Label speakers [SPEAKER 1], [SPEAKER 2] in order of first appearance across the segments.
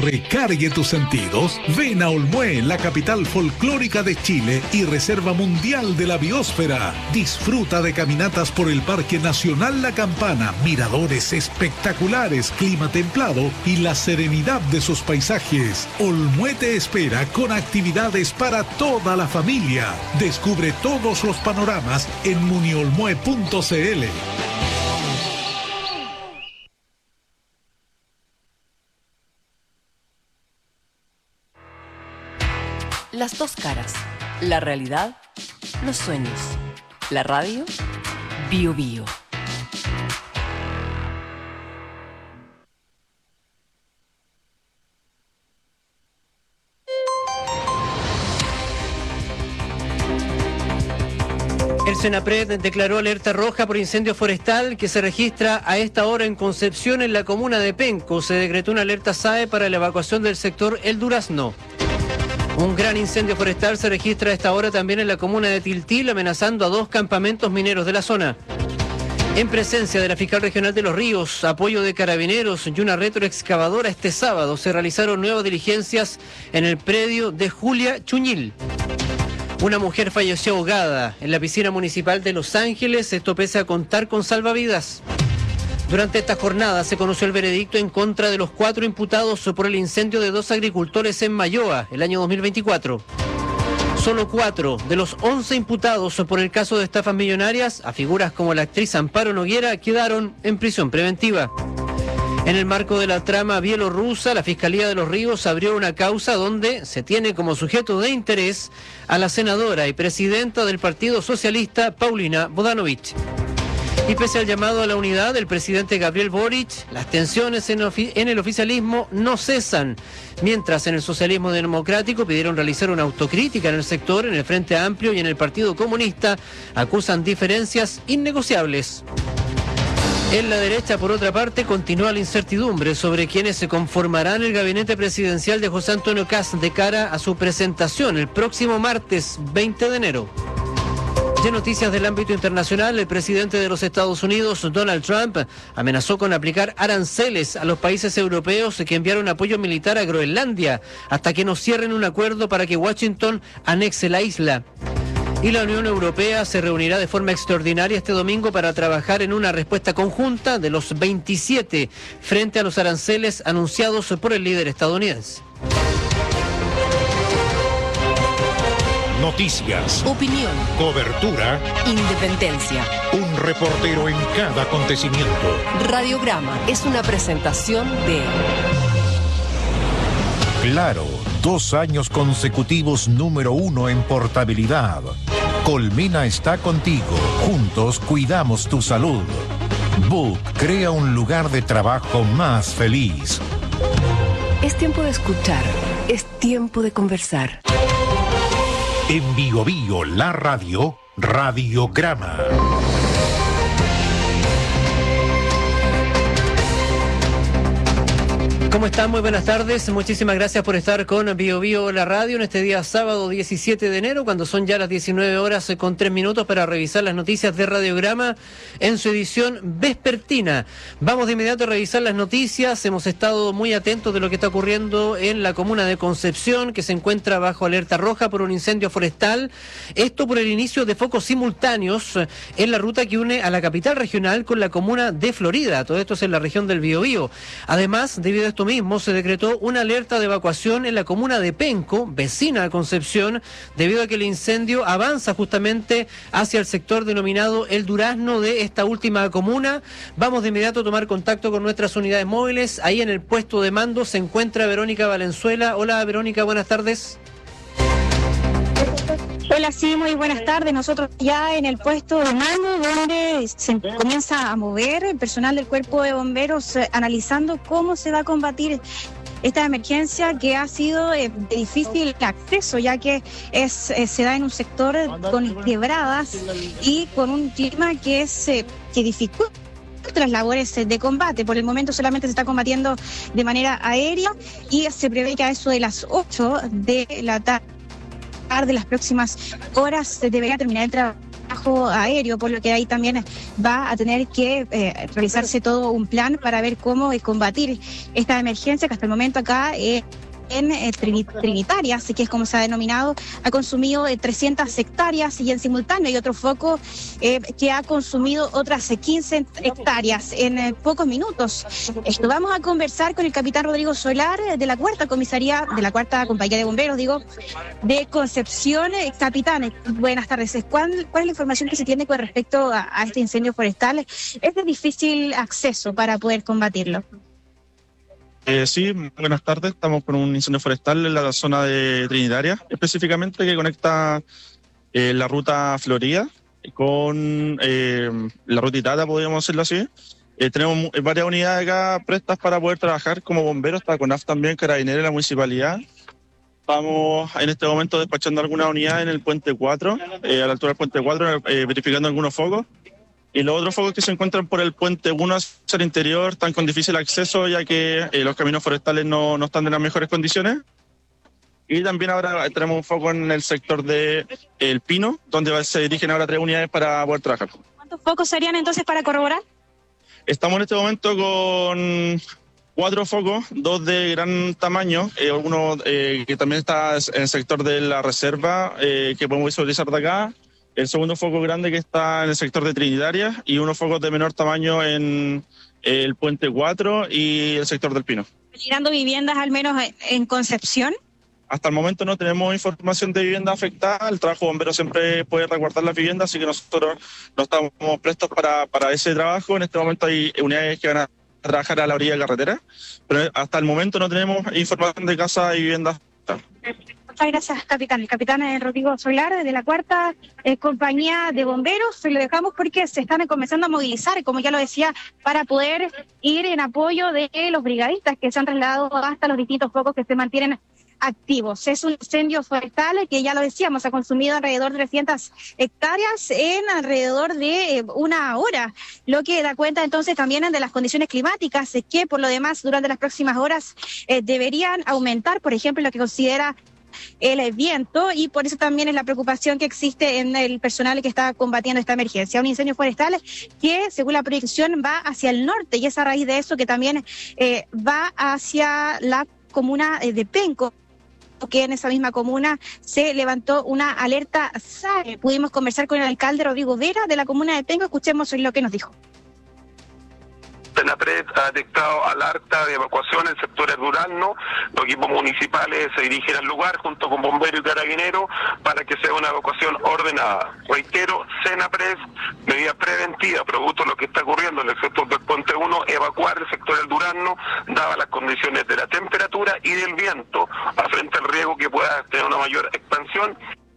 [SPEAKER 1] recargue tus sentidos, ven a Olmué, la capital folclórica de Chile y reserva mundial de la biosfera. Disfruta de caminatas por el Parque Nacional La Campana, miradores espectaculares, clima templado y la serenidad de sus paisajes. Olmué te espera con actividades para toda la familia. Descubre todos los panoramas en muniolmue.cl.
[SPEAKER 2] Las dos caras, la realidad, los sueños, la radio, Bio Bio.
[SPEAKER 3] El Senapred declaró alerta roja por incendio forestal que se registra a esta hora en Concepción, en la comuna de Penco. Se decretó una alerta SAE para la evacuación del sector El Durazno. Un gran incendio forestal se registra a esta hora también en la comuna de Tiltil, amenazando a 2 campamentos mineros de la zona. En presencia de la fiscal regional de Los Ríos, apoyo de carabineros y una retroexcavadora, este sábado se realizaron nuevas diligencias en el predio de Julia Chuñil. Una mujer falleció ahogada en la piscina municipal de Los Ángeles, esto pese a contar con salvavidas. Durante esta jornada se conoció el veredicto en contra de los 4 imputados por el incendio de 2 agricultores en Mayoa el año 2024. Solo 4 de los 11 imputados por el caso de estafas millonarias a figuras como la actriz Amparo Noguera quedaron en prisión preventiva. En el marco de la trama bielorrusa, la Fiscalía de Los Ríos abrió una causa donde se tiene como sujeto de interés a la senadora y presidenta del Partido Socialista, Paulina Bodanovich. Y pese al llamado a la unidad del presidente Gabriel Boric, las tensiones en el oficialismo no cesan, mientras en el socialismo democrático pidieron realizar una autocrítica en el sector, en el Frente Amplio y en el Partido Comunista acusan diferencias innegociables. En la derecha, por otra parte, continúa la incertidumbre sobre quiénes se conformarán el gabinete presidencial de José Antonio Kast de cara a su presentación el próximo martes 20 de enero. Ya en noticias del ámbito internacional, el presidente de los Estados Unidos, Donald Trump, amenazó con aplicar aranceles a los países europeos que enviaron apoyo militar a Groenlandia hasta que no cierren un acuerdo para que Washington anexe la isla. Y la Unión Europea se reunirá de forma extraordinaria este domingo para trabajar en una respuesta conjunta de los 27 frente a los aranceles anunciados por el líder estadounidense.
[SPEAKER 4] Noticias,
[SPEAKER 2] Opinión,
[SPEAKER 4] cobertura,
[SPEAKER 2] independencia.
[SPEAKER 4] un reportero en cada acontecimiento.
[SPEAKER 2] Radiograma es una presentación de
[SPEAKER 4] Claro, 2 años consecutivos número 1 en portabilidad. Colmena está contigo. Juntos cuidamos tu salud. Book crea un lugar de trabajo más feliz.
[SPEAKER 2] Es tiempo de escuchar, es tiempo de conversar.
[SPEAKER 4] En Bio Bio, la radio, Radiograma.
[SPEAKER 3] ¿Cómo están? Muy buenas tardes. Muchísimas gracias por estar con Bio Bio la radio en este día sábado 17 de enero, cuando son ya las 19 horas con 3 minutos para revisar las noticias de Radiograma en su edición vespertina. Vamos de inmediato a revisar las noticias. Hemos estado muy atentos de lo que está ocurriendo en la comuna de Concepción, que se encuentra bajo alerta roja por un incendio forestal. Esto por el inicio de focos simultáneos en la ruta que une a la capital regional con la comuna de Florida. Todo esto es en la región del Biobío. Además, debido a esto mismo, se decretó una alerta de evacuación en la comuna de Penco, vecina a Concepción, debido a que el incendio avanza justamente hacia el sector denominado El Durazno de esta última comuna. Vamos de inmediato a tomar contacto con nuestras unidades móviles. Ahí en el puesto de mando se encuentra Verónica Valenzuela. Hola Verónica, buenas tardes.
[SPEAKER 5] Hola, sí, muy buenas tardes. Nosotros ya en el puesto de mando donde se comienza a mover el personal del cuerpo de bomberos analizando cómo se va a combatir esta emergencia que ha sido de difícil acceso, ya que se da en un sector con quebradas y con un clima que dificulta las labores de combate. Por el momento solamente se está combatiendo de manera aérea y se prevé que a eso de las 8 de la tarde, de las próximas horas, se debería terminar el trabajo manejo aéreo, por lo que ahí también va a tener que realizarse todo un plan para ver cómo combatir esta emergencia que hasta el momento acá en Trinitaria, así que es como se ha denominado, ha consumido 300 hectáreas y en simultáneo hay otro foco que ha consumido otras 15 hectáreas en pocos minutos. Esto vamos a conversar con el capitán Rodrigo Solar de la cuarta compañía de bomberos, de Concepción. Capitán, buenas tardes. ¿Cuál es la información que se tiene con respecto a este incendio forestal? ¿Es de difícil acceso para poder combatirlo?
[SPEAKER 6] Sí, buenas tardes. Estamos con un incendio forestal en la zona de Trinitaria, específicamente que conecta la ruta Florida con la ruta Itata, podríamos decirlo así. Tenemos varias unidades acá prestas para poder trabajar como bomberos, está CONAF también, Carabineros y la municipalidad. Estamos en este momento despachando algunas unidades en el puente 4, a la altura del puente 4, verificando algunos focos. Y los otros focos que se encuentran por el puente 1 hacia el interior están con difícil acceso, ya que los caminos forestales no están en las mejores condiciones. Y también ahora tenemos un foco en el sector de El Pino, donde se dirigen ahora 3 unidades para poder trabajar.
[SPEAKER 5] ¿Cuántos focos serían entonces para corroborar?
[SPEAKER 6] Estamos en este momento con 4 focos, 2 de gran tamaño, uno que también está en el sector de la reserva, que podemos visualizar de acá. El segundo foco grande que está en el sector de Trinitaria y unos focos de menor tamaño en el puente 4 y el sector del Pino.
[SPEAKER 5] ¿Peligrando viviendas al menos en Concepción?
[SPEAKER 6] Hasta el momento no tenemos información de vivienda afectada. El trabajo bombero siempre puede resguardar las viviendas, así que nosotros no estamos prestos para ese trabajo. En este momento hay unidades que van a trabajar a la orilla de la carretera, pero hasta el momento no tenemos información de casa y viviendas afectadas.
[SPEAKER 5] Muchas gracias, capitán. El capitán Rodrigo Solar de la cuarta compañía de bomberos. Se lo dejamos porque se están comenzando a movilizar, como ya lo decía, para poder ir en apoyo de los brigadistas que se han trasladado hasta los distintos focos que se mantienen activos. Es un incendio forestal que, ya lo decíamos, ha consumido alrededor de 300 hectáreas en alrededor de una hora, lo que da cuenta entonces también de las condiciones climáticas que por lo demás durante las próximas horas deberían aumentar, por ejemplo, lo que considera el viento, y por eso también es la preocupación que existe en el personal que está combatiendo esta emergencia. Un incendio forestal que, según la proyección, va hacia el norte, y es a raíz de eso que también va hacia la comuna de Penco, que en esa misma comuna se levantó una alerta SAE. Pudimos conversar con el alcalde Rodrigo Vera de la comuna de Penco. Escuchemos lo que nos dijo.
[SPEAKER 7] Senapred ha detectado alerta de evacuación en sectores Durazno. Los equipos municipales se dirigen al lugar junto con bomberos y carabineros para que sea una evacuación ordenada. Reitero, Senapred, medida preventiva, producto de lo que está ocurriendo en el sector del Puente 1, evacuar el sector del Durazno, dadas las condiciones de la temperatura y del viento, frente al riesgo que pueda tener una mayor expansión.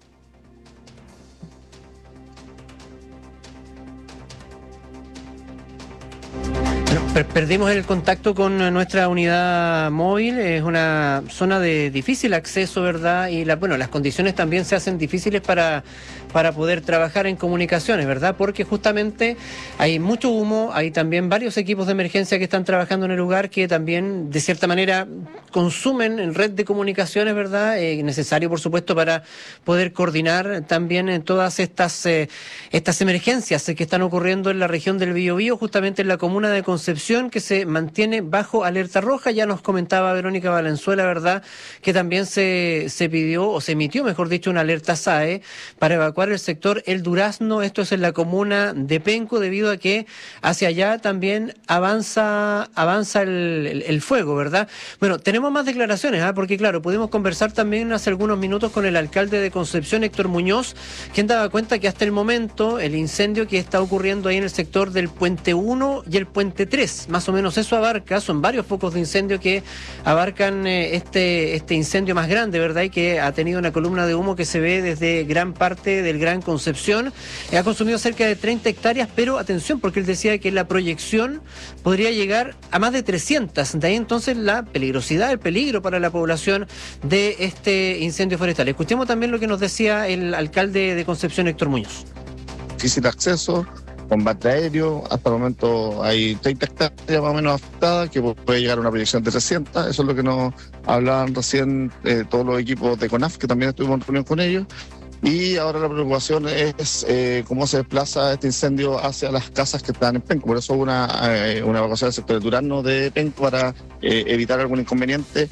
[SPEAKER 3] Perdimos el contacto con nuestra unidad móvil. Es una zona de difícil acceso, ¿verdad? Y las condiciones también se hacen difíciles para poder trabajar en comunicaciones, ¿verdad? Porque justamente hay mucho humo, hay también varios equipos de emergencia que están trabajando en el lugar que también, de cierta manera, consumen en red de comunicaciones, ¿verdad? Necesario, por supuesto, para poder coordinar también en todas estas emergencias que están ocurriendo en la región del Biobío, justamente en la comuna de Concepción, que se mantiene bajo alerta roja. Ya nos comentaba Verónica Valenzuela, ¿verdad?, que también se pidió, o se emitió, mejor dicho, una alerta SAE para evacuar el sector El Durazno. Esto es en la comuna de Penco, debido a que hacia allá también avanza el fuego, ¿verdad? Bueno, tenemos más declaraciones, porque claro, pudimos conversar también hace algunos minutos con el alcalde de Concepción, Héctor Muñoz, quien daba cuenta que hasta el momento el incendio que está ocurriendo ahí en el sector del Puente 1 y el Puente 3, más o menos eso abarca, son varios focos de incendio que abarcan este incendio más grande, ¿verdad? Y que ha tenido una columna de humo que se ve desde gran parte del Gran Concepción. Ha consumido cerca de 30 hectáreas, pero atención, porque él decía que la proyección podría llegar a más de 300. De ahí entonces la peligrosidad, el peligro para la población de este incendio forestal. Escuchemos también lo que nos decía el alcalde de Concepción, Héctor Muñoz.
[SPEAKER 8] Difícil acceso, combate aéreo, hasta el momento hay 30 hectáreas más o menos afectadas, que puede llegar a una proyección de 300, eso es lo que nos hablaban recién todos los equipos de CONAF, que también estuvimos en reunión con ellos. Y ahora la preocupación es cómo se desplaza este incendio hacia las casas que están en Penco. Por eso hubo una evacuación del sector de Durazno de Penco para evitar algún inconveniente.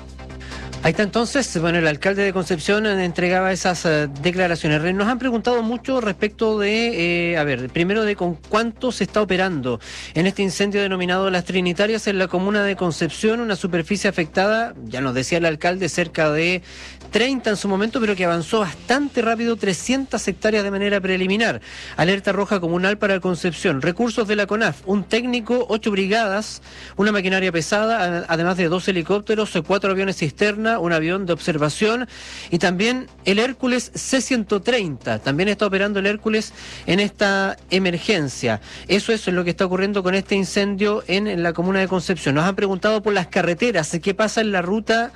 [SPEAKER 3] Ahí está entonces, bueno, el alcalde de Concepción entregaba esas declaraciones. Nos han preguntado mucho respecto de, primero de con cuánto se está operando en este incendio denominado Las Trinitarias en la comuna de Concepción, una superficie afectada, ya nos decía el alcalde, cerca de 30 en su momento, pero que avanzó bastante rápido, 300 hectáreas de manera preliminar. Alerta roja comunal para Concepción. Recursos de la CONAF, un técnico, 8 brigadas, una maquinaria pesada, además de 2 helicópteros, 4 aviones cisterna, un avión de observación y también el Hércules C-130. También está operando el Hércules en esta emergencia. Eso es lo que está ocurriendo con este incendio en la comuna de Concepción. Nos han preguntado por las carreteras, qué pasa en la ruta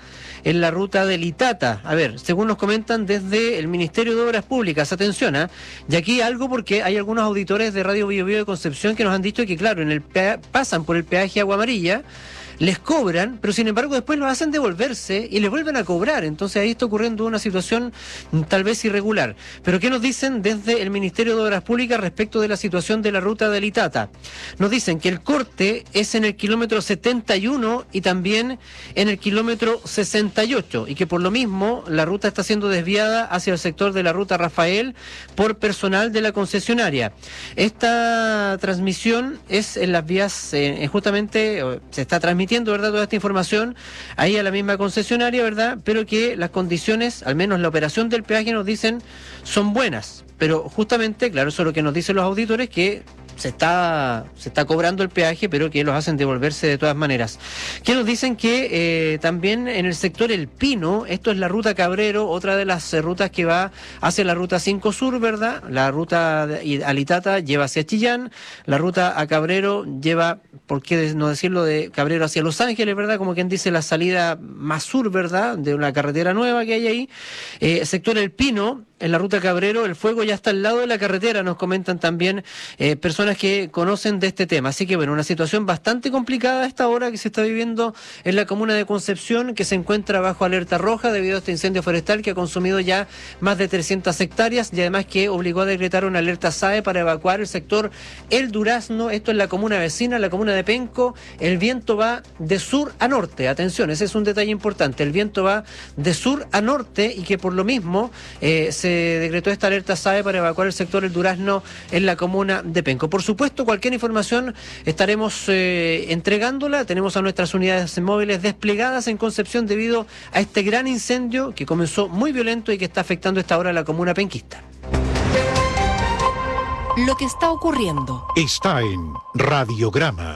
[SPEAKER 3] del Itata. A ver, según nos comentan desde el Ministerio de Obras Públicas, atención, y aquí algo porque hay algunos auditores de Radio Bio Bio de Concepción que nos han dicho que claro, pasan por el peaje Agua Amarilla, les cobran, pero sin embargo después lo hacen devolverse y les vuelven a cobrar. Entonces ahí está ocurriendo una situación tal vez irregular. Pero ¿qué nos dicen desde el Ministerio de Obras Públicas respecto de la situación de la ruta del Itata? Nos dicen que el corte es en el kilómetro 71 y también en el kilómetro 68 y que por lo mismo la ruta está siendo desviada hacia el sector de la ruta Rafael por personal de la concesionaria. Esta transmisión es en las vías, justamente se está transmitiendo, ¿verdad?, toda esta información ahí a la misma concesionaria, ¿verdad?, pero que las condiciones, al menos la operación del peaje, nos dicen son buenas, pero justamente, claro, eso es lo que nos dicen los auditores, que se está cobrando el peaje, pero que los hacen devolverse de todas maneras. Que nos dicen que también en el sector El Pino, esto es la ruta Cabrero, otra de las rutas que va hacia la ruta 5 Sur, ¿verdad? La ruta al Itata lleva hacia Chillán, la ruta a Cabrero lleva, por qué no decirlo, de Cabrero hacia Los Ángeles, ¿verdad? Como quien dice, la salida más sur, ¿verdad?, de una carretera nueva que hay ahí. Sector El Pino, en la ruta Cabrero, el fuego ya está al lado de la carretera, nos comentan también personas que conocen de este tema. Así que bueno, una situación bastante complicada a esta hora que se está viviendo en la comuna de Concepción, que se encuentra bajo alerta roja debido a este incendio forestal que ha consumido ya más de 300 hectáreas y además que obligó a decretar una alerta SAE para evacuar el sector El Durazno. Esto es la comuna vecina, la comuna de Penco. El viento va de sur a norte. Atención, ese es un detalle importante. El viento va de sur a norte y que por lo mismo se decretó esta alerta SAE para evacuar el sector El Durazno en la comuna de Penco. Por supuesto, cualquier información estaremos entregándola. Tenemos a nuestras unidades móviles desplegadas en Concepción debido a este gran incendio que comenzó muy violento y que está afectando a esta hora a la comuna penquista.
[SPEAKER 2] Lo que está ocurriendo
[SPEAKER 4] Está en Radiograma.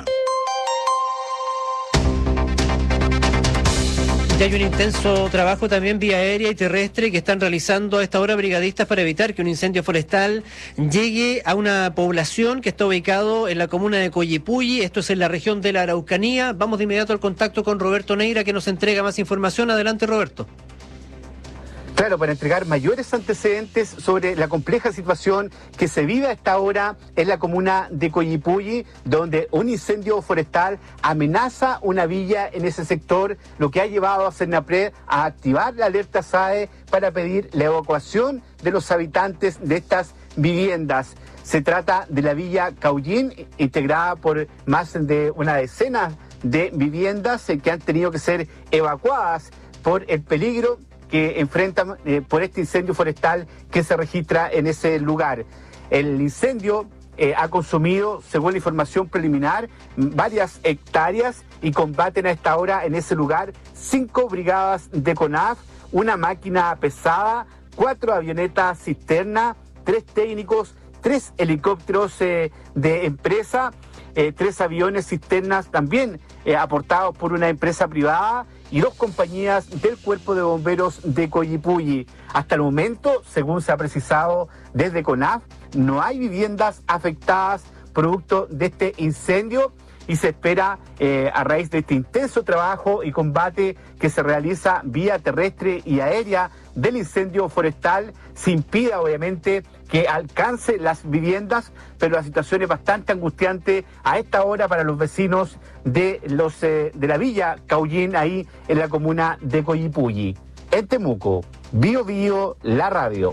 [SPEAKER 3] Ya hay un intenso trabajo también vía aérea y terrestre que están realizando a esta hora brigadistas para evitar que un incendio forestal llegue a una población que está ubicado en la comuna de Coyipulli. Esto es en la región de la Araucanía. Vamos de inmediato al contacto con Roberto Neira, que nos entrega más información. Adelante, Roberto.
[SPEAKER 9] Claro, para entregar mayores antecedentes sobre la compleja situación que se vive a esta hora en la comuna de Coyipulli, donde un incendio forestal amenaza una villa en ese sector, lo que ha llevado a Senapred a activar la alerta SAE para pedir la evacuación de los habitantes de estas viviendas. Se trata de la villa Caullín, integrada por más de una decena de viviendas que han tenido que ser evacuadas por el peligro que enfrentan por este incendio forestal que se registra en ese lugar. El incendio ha consumido, según la información preliminar, varias hectáreas y combaten a esta hora en ese lugar 5 brigadas de CONAF, una máquina pesada, 4 avionetas cisterna, 3 técnicos, 3 helicópteros de empresa, 3 aviones cisternas también aportados por una empresa privada y 2 compañías del Cuerpo de Bomberos de Coyipulli. Hasta el momento, según se ha precisado desde CONAF, no hay viviendas afectadas producto de este incendio y se espera, a raíz de este intenso trabajo y combate que se realiza vía terrestre y aérea del incendio forestal, se impida obviamente que alcance las viviendas, pero la situación es bastante angustiante a esta hora para los vecinos de la villa Caullín, ahí en la comuna de Coyipulli. En Temuco, Bio Bio, la radio.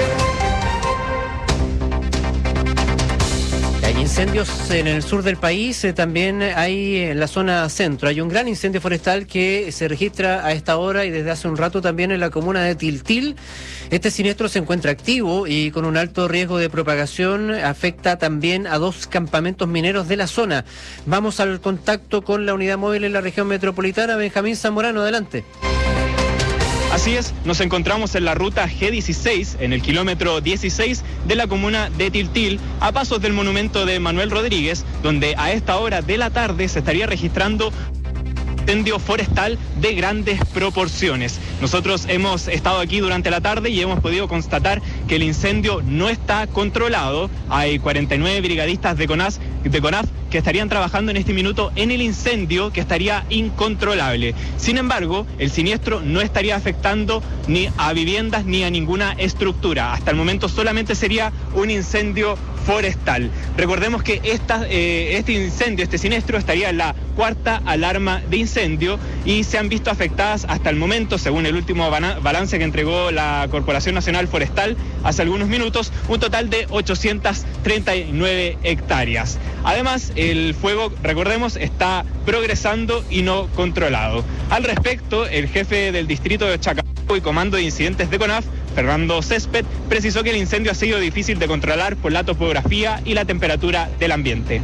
[SPEAKER 3] Hay incendios en el sur del país, también hay en la zona centro. Hay un gran incendio forestal que se registra a esta hora y desde hace un rato también en la comuna de Tiltil. Este siniestro se encuentra activo y con un alto riesgo de propagación. Afecta también a 2 campamentos mineros de la zona. Vamos al contacto con la unidad móvil en la región metropolitana. Benjamín Zamorano, adelante.
[SPEAKER 10] Así es, nos encontramos en la ruta G16, en el kilómetro 16 de la comuna de Tiltil, a pasos del monumento de Manuel Rodríguez, donde a esta hora de la tarde se estaría registrando incendio forestal de grandes proporciones. Nosotros hemos estado aquí durante la tarde y hemos podido constatar que el incendio no está controlado. Hay 49 brigadistas de CONAF que estarían trabajando en este minuto en el incendio, que estaría incontrolable. Sin embargo, el siniestro no estaría afectando ni a viviendas ni a ninguna estructura. Hasta el momento solamente sería un incendio forestal. Recordemos que este incendio, este siniestro, estaría en la 4ª alarma de incendio y se han visto afectadas hasta el momento, según el último balance que entregó la Corporación Nacional Forestal hace algunos minutos, un total de 839 hectáreas. Además, el fuego, recordemos, está progresando y no controlado. Al respecto, el jefe del distrito de Chacabuco y comando de incidentes de CONAF, Fernando Césped, precisó que el incendio ha sido difícil de controlar por la topografía y la temperatura del ambiente.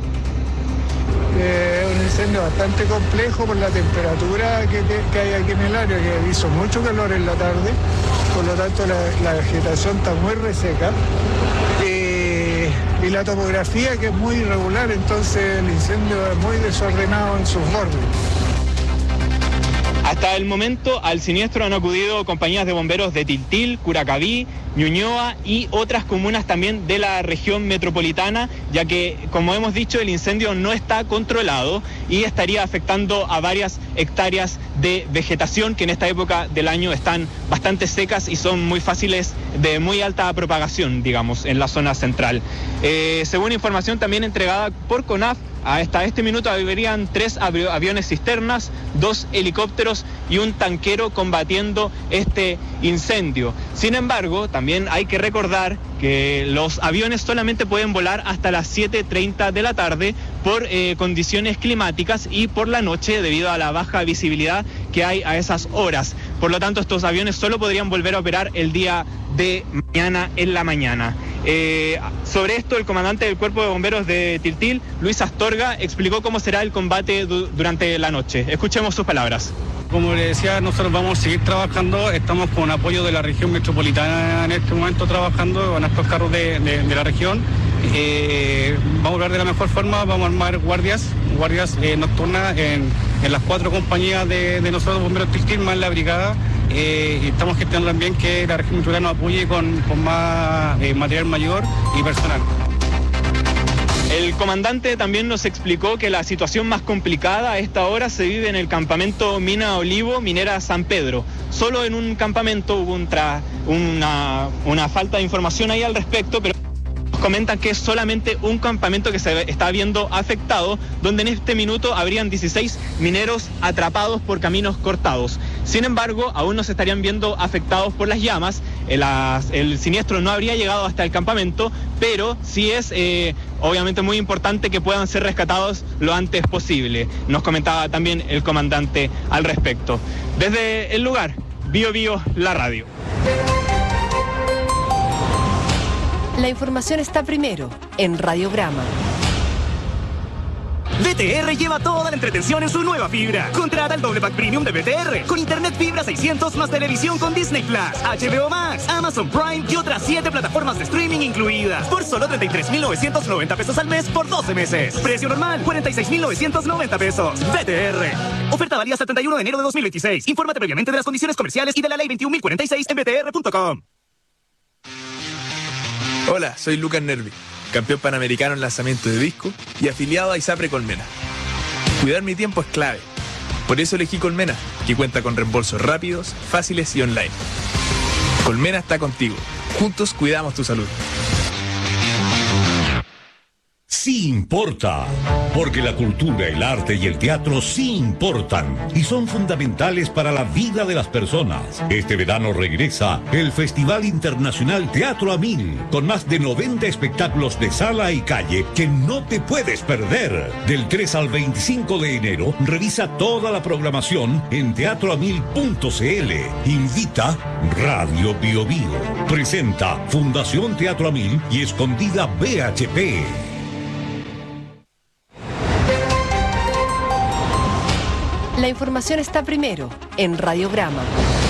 [SPEAKER 11] Un incendio bastante complejo por la temperatura que hay aquí en el área, que hizo mucho calor en la tarde, por lo tanto la vegetación está muy reseca y la topografía que es muy irregular, entonces el incendio es muy desordenado en sus bordes.
[SPEAKER 10] Hasta el momento al siniestro han acudido compañías de bomberos de Tiltil, Curacaví, Ñuñoa y otras comunas también de la región metropolitana, ya que, como hemos dicho, el incendio no está controlado y estaría afectando a varias hectáreas de vegetación que en esta época del año están bastante secas y son muy fáciles, de muy alta propagación, digamos, en la zona central. Según información también entregada por CONAF, hasta este minuto habrían 3 aviones cisternas, 2 helicópteros y un tanquero combatiendo este incendio. Sin embargo, también hay que recordar que los aviones solamente pueden volar hasta las 7:30 de la tarde por condiciones climáticas y por la noche debido a la baja visibilidad que hay a esas horas. Por lo tanto, estos aviones solo podrían volver a operar el día de mañana en la mañana. Sobre esto, el comandante del Cuerpo de Bomberos de Tiltil, Luis Astorga, explicó cómo será el combate durante la noche. Escuchemos sus palabras.
[SPEAKER 12] Como le decía, nosotros vamos a seguir trabajando, estamos con apoyo de la región metropolitana en este momento trabajando con estos carros de la región. Vamos a hablar de la mejor forma, vamos a armar guardias nocturnas en las 4 compañías de nosotros, Bomberos Tiltil, más la brigada. Y estamos gestionando también que la región metropolitana nos apoye con más material mayor y personal.
[SPEAKER 10] El comandante también nos explicó que la situación más complicada a esta hora se vive en el campamento Mina Olivo, Minera San Pedro. Solo en un campamento hubo una falta de información ahí al respecto, pero comentan que es solamente un campamento que se está viendo afectado, donde en este minuto habrían 16 mineros atrapados por caminos cortados. Sin embargo, aún no se estarían viendo afectados por las llamas. El siniestro no habría llegado hasta el campamento, pero sí es obviamente muy importante que puedan ser rescatados lo antes posible. Nos comentaba también el comandante al respecto. Desde el lugar, Bio Bio, la radio.
[SPEAKER 2] La información está primero en Radiograma.
[SPEAKER 13] VTR lleva toda la entretención en su nueva fibra. Contrata el doble pack premium de VTR con internet fibra 600 más televisión con Disney Plus, HBO Max, Amazon Prime y otras 7 plataformas de streaming incluidas por solo 33,990 pesos al mes por 12 meses. Precio normal 46,990 pesos. VTR. Oferta válida hasta el 31 de enero de 2026. Infórmate previamente de las condiciones comerciales y de la ley 21.046 en vtr.com.
[SPEAKER 14] Hola, soy Lucas Nervi, campeón panamericano en lanzamiento de disco y afiliado a ISAPRE Colmena. Cuidar mi tiempo es clave. Por eso elegí Colmena, que cuenta con reembolsos rápidos, fáciles y online. Colmena está contigo. Juntos cuidamos tu salud.
[SPEAKER 15] sí importa, porque la cultura, el arte y el teatro sí importan y son fundamentales para la vida de las personas. Este verano regresa el Festival Internacional Teatro a 1000, con más de 90 espectáculos de sala y calle que no te puedes perder. Del 3 al 25 de enero, revisa toda la programación en teatroamil.cl. Invita Radio Bio Bio. Presenta Fundación Teatro a 1000 y Escondida BHP.
[SPEAKER 2] La información está primero en Radiograma.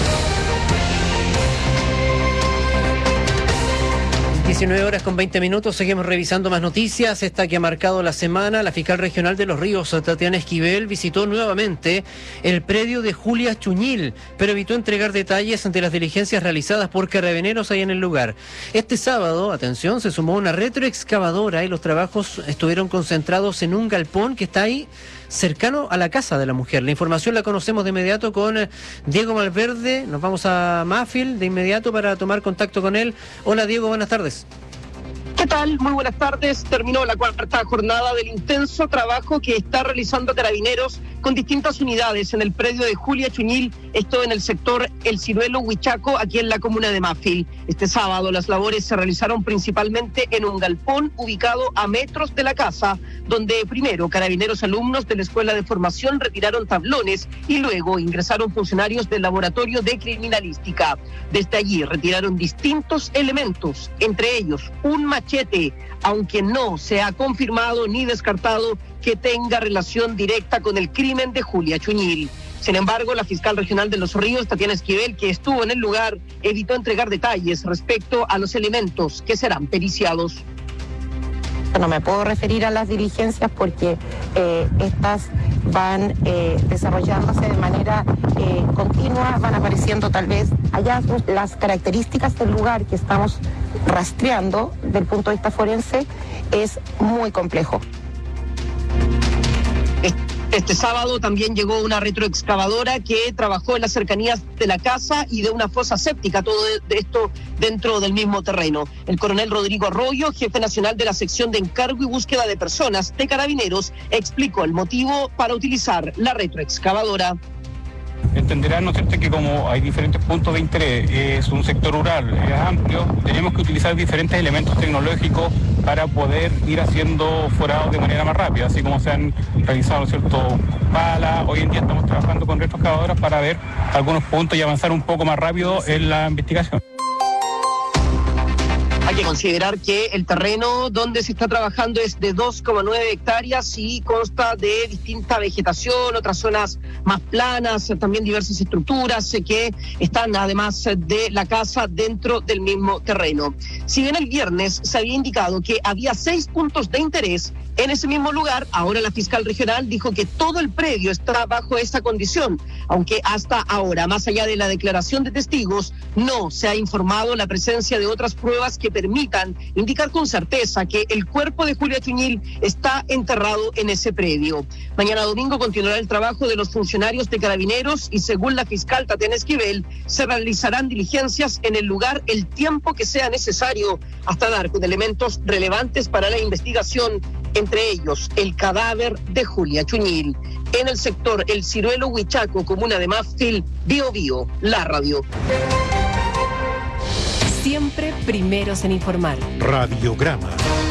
[SPEAKER 3] 19 horas con 20 minutos, seguimos revisando más noticias. Esta que ha marcado la semana, la fiscal regional de Los Ríos, Tatiana Esquivel, visitó nuevamente el predio de Julia Chuñil, pero evitó entregar detalles ante las diligencias realizadas por carabineros ahí en el lugar. Este sábado, atención, se sumó una retroexcavadora y los trabajos estuvieron concentrados en un galpón que está ahí cercano a la casa de la mujer. La información la conocemos de inmediato con Diego Malverde. Nos vamos a Mafil de inmediato para tomar contacto con él. Hola Diego, buenas tardes.
[SPEAKER 16] ¿Qué tal? Muy buenas tardes. Terminó la cuarta jornada del intenso trabajo que está realizando Carabineros con distintas unidades en el predio de Julia Chuñil, esto en el sector El Ciruelo Huichaco, aquí en la comuna de Mafil. Este sábado las labores se realizaron principalmente en un galpón ubicado a metros de la casa, donde primero Carabineros alumnos de la Escuela de Formación retiraron tablones y luego ingresaron funcionarios del Laboratorio de Criminalística. Desde allí retiraron distintos elementos, entre ellos un machete, aunque no se ha confirmado ni descartado que tenga relación directa con el crimen de Julia Chuñil. Sin embargo, la fiscal regional de Los Ríos, Tatiana Esquivel, que estuvo en el lugar, evitó entregar detalles respecto a los elementos que serán periciados.
[SPEAKER 17] No me puedo referir a las diligencias porque estas van desarrollándose de manera continua, van apareciendo tal vez hallazgos. Las características del lugar que estamos rastreando del punto de vista forense es muy complejo.
[SPEAKER 16] Este sábado también llegó una retroexcavadora que trabajó en las cercanías de la casa y de una fosa séptica, todo esto dentro del mismo terreno. El coronel Rodrigo Arroyo, jefe nacional de la sección de encargo y búsqueda de personas de Carabineros, explicó el motivo para utilizar la retroexcavadora.
[SPEAKER 12] Entenderán, ¿no es cierto?, que como hay diferentes puntos de interés, es un sector rural, es amplio, tenemos que utilizar diferentes elementos tecnológicos para poder ir haciendo forados de manera más rápida, así como se han realizado, ¿no es cierto?, palas. Hoy en día estamos trabajando con retroexcavadoras para ver algunos puntos y avanzar un poco más rápido en la investigación.
[SPEAKER 16] Hay que considerar que el terreno donde se está trabajando es de 2,9 hectáreas y consta de distinta vegetación, otras zonas más planas, también diversas estructuras que están además de la casa dentro del mismo terreno. Si bien el viernes se había indicado que había 6 puntos de interés en ese mismo lugar, ahora la fiscal regional dijo que todo el predio está bajo esa condición, aunque hasta ahora, más allá de la declaración de testigos, no se ha informado la presencia de otras pruebas que permitan indicar con certeza que el cuerpo de Julia Chuñil está enterrado en ese predio. Mañana domingo continuará el trabajo de los funcionarios de Carabineros y según la fiscal Tatiana Esquivel, se realizarán diligencias en el lugar el tiempo que sea necesario hasta dar con elementos relevantes para la investigación, entre ellos el cadáver de Julia Chuñil. En el sector El Ciruelo Huichaco, comuna de Mafil, Bio Bio, la radio.
[SPEAKER 2] Siempre primeros en informar.
[SPEAKER 4] Radiograma.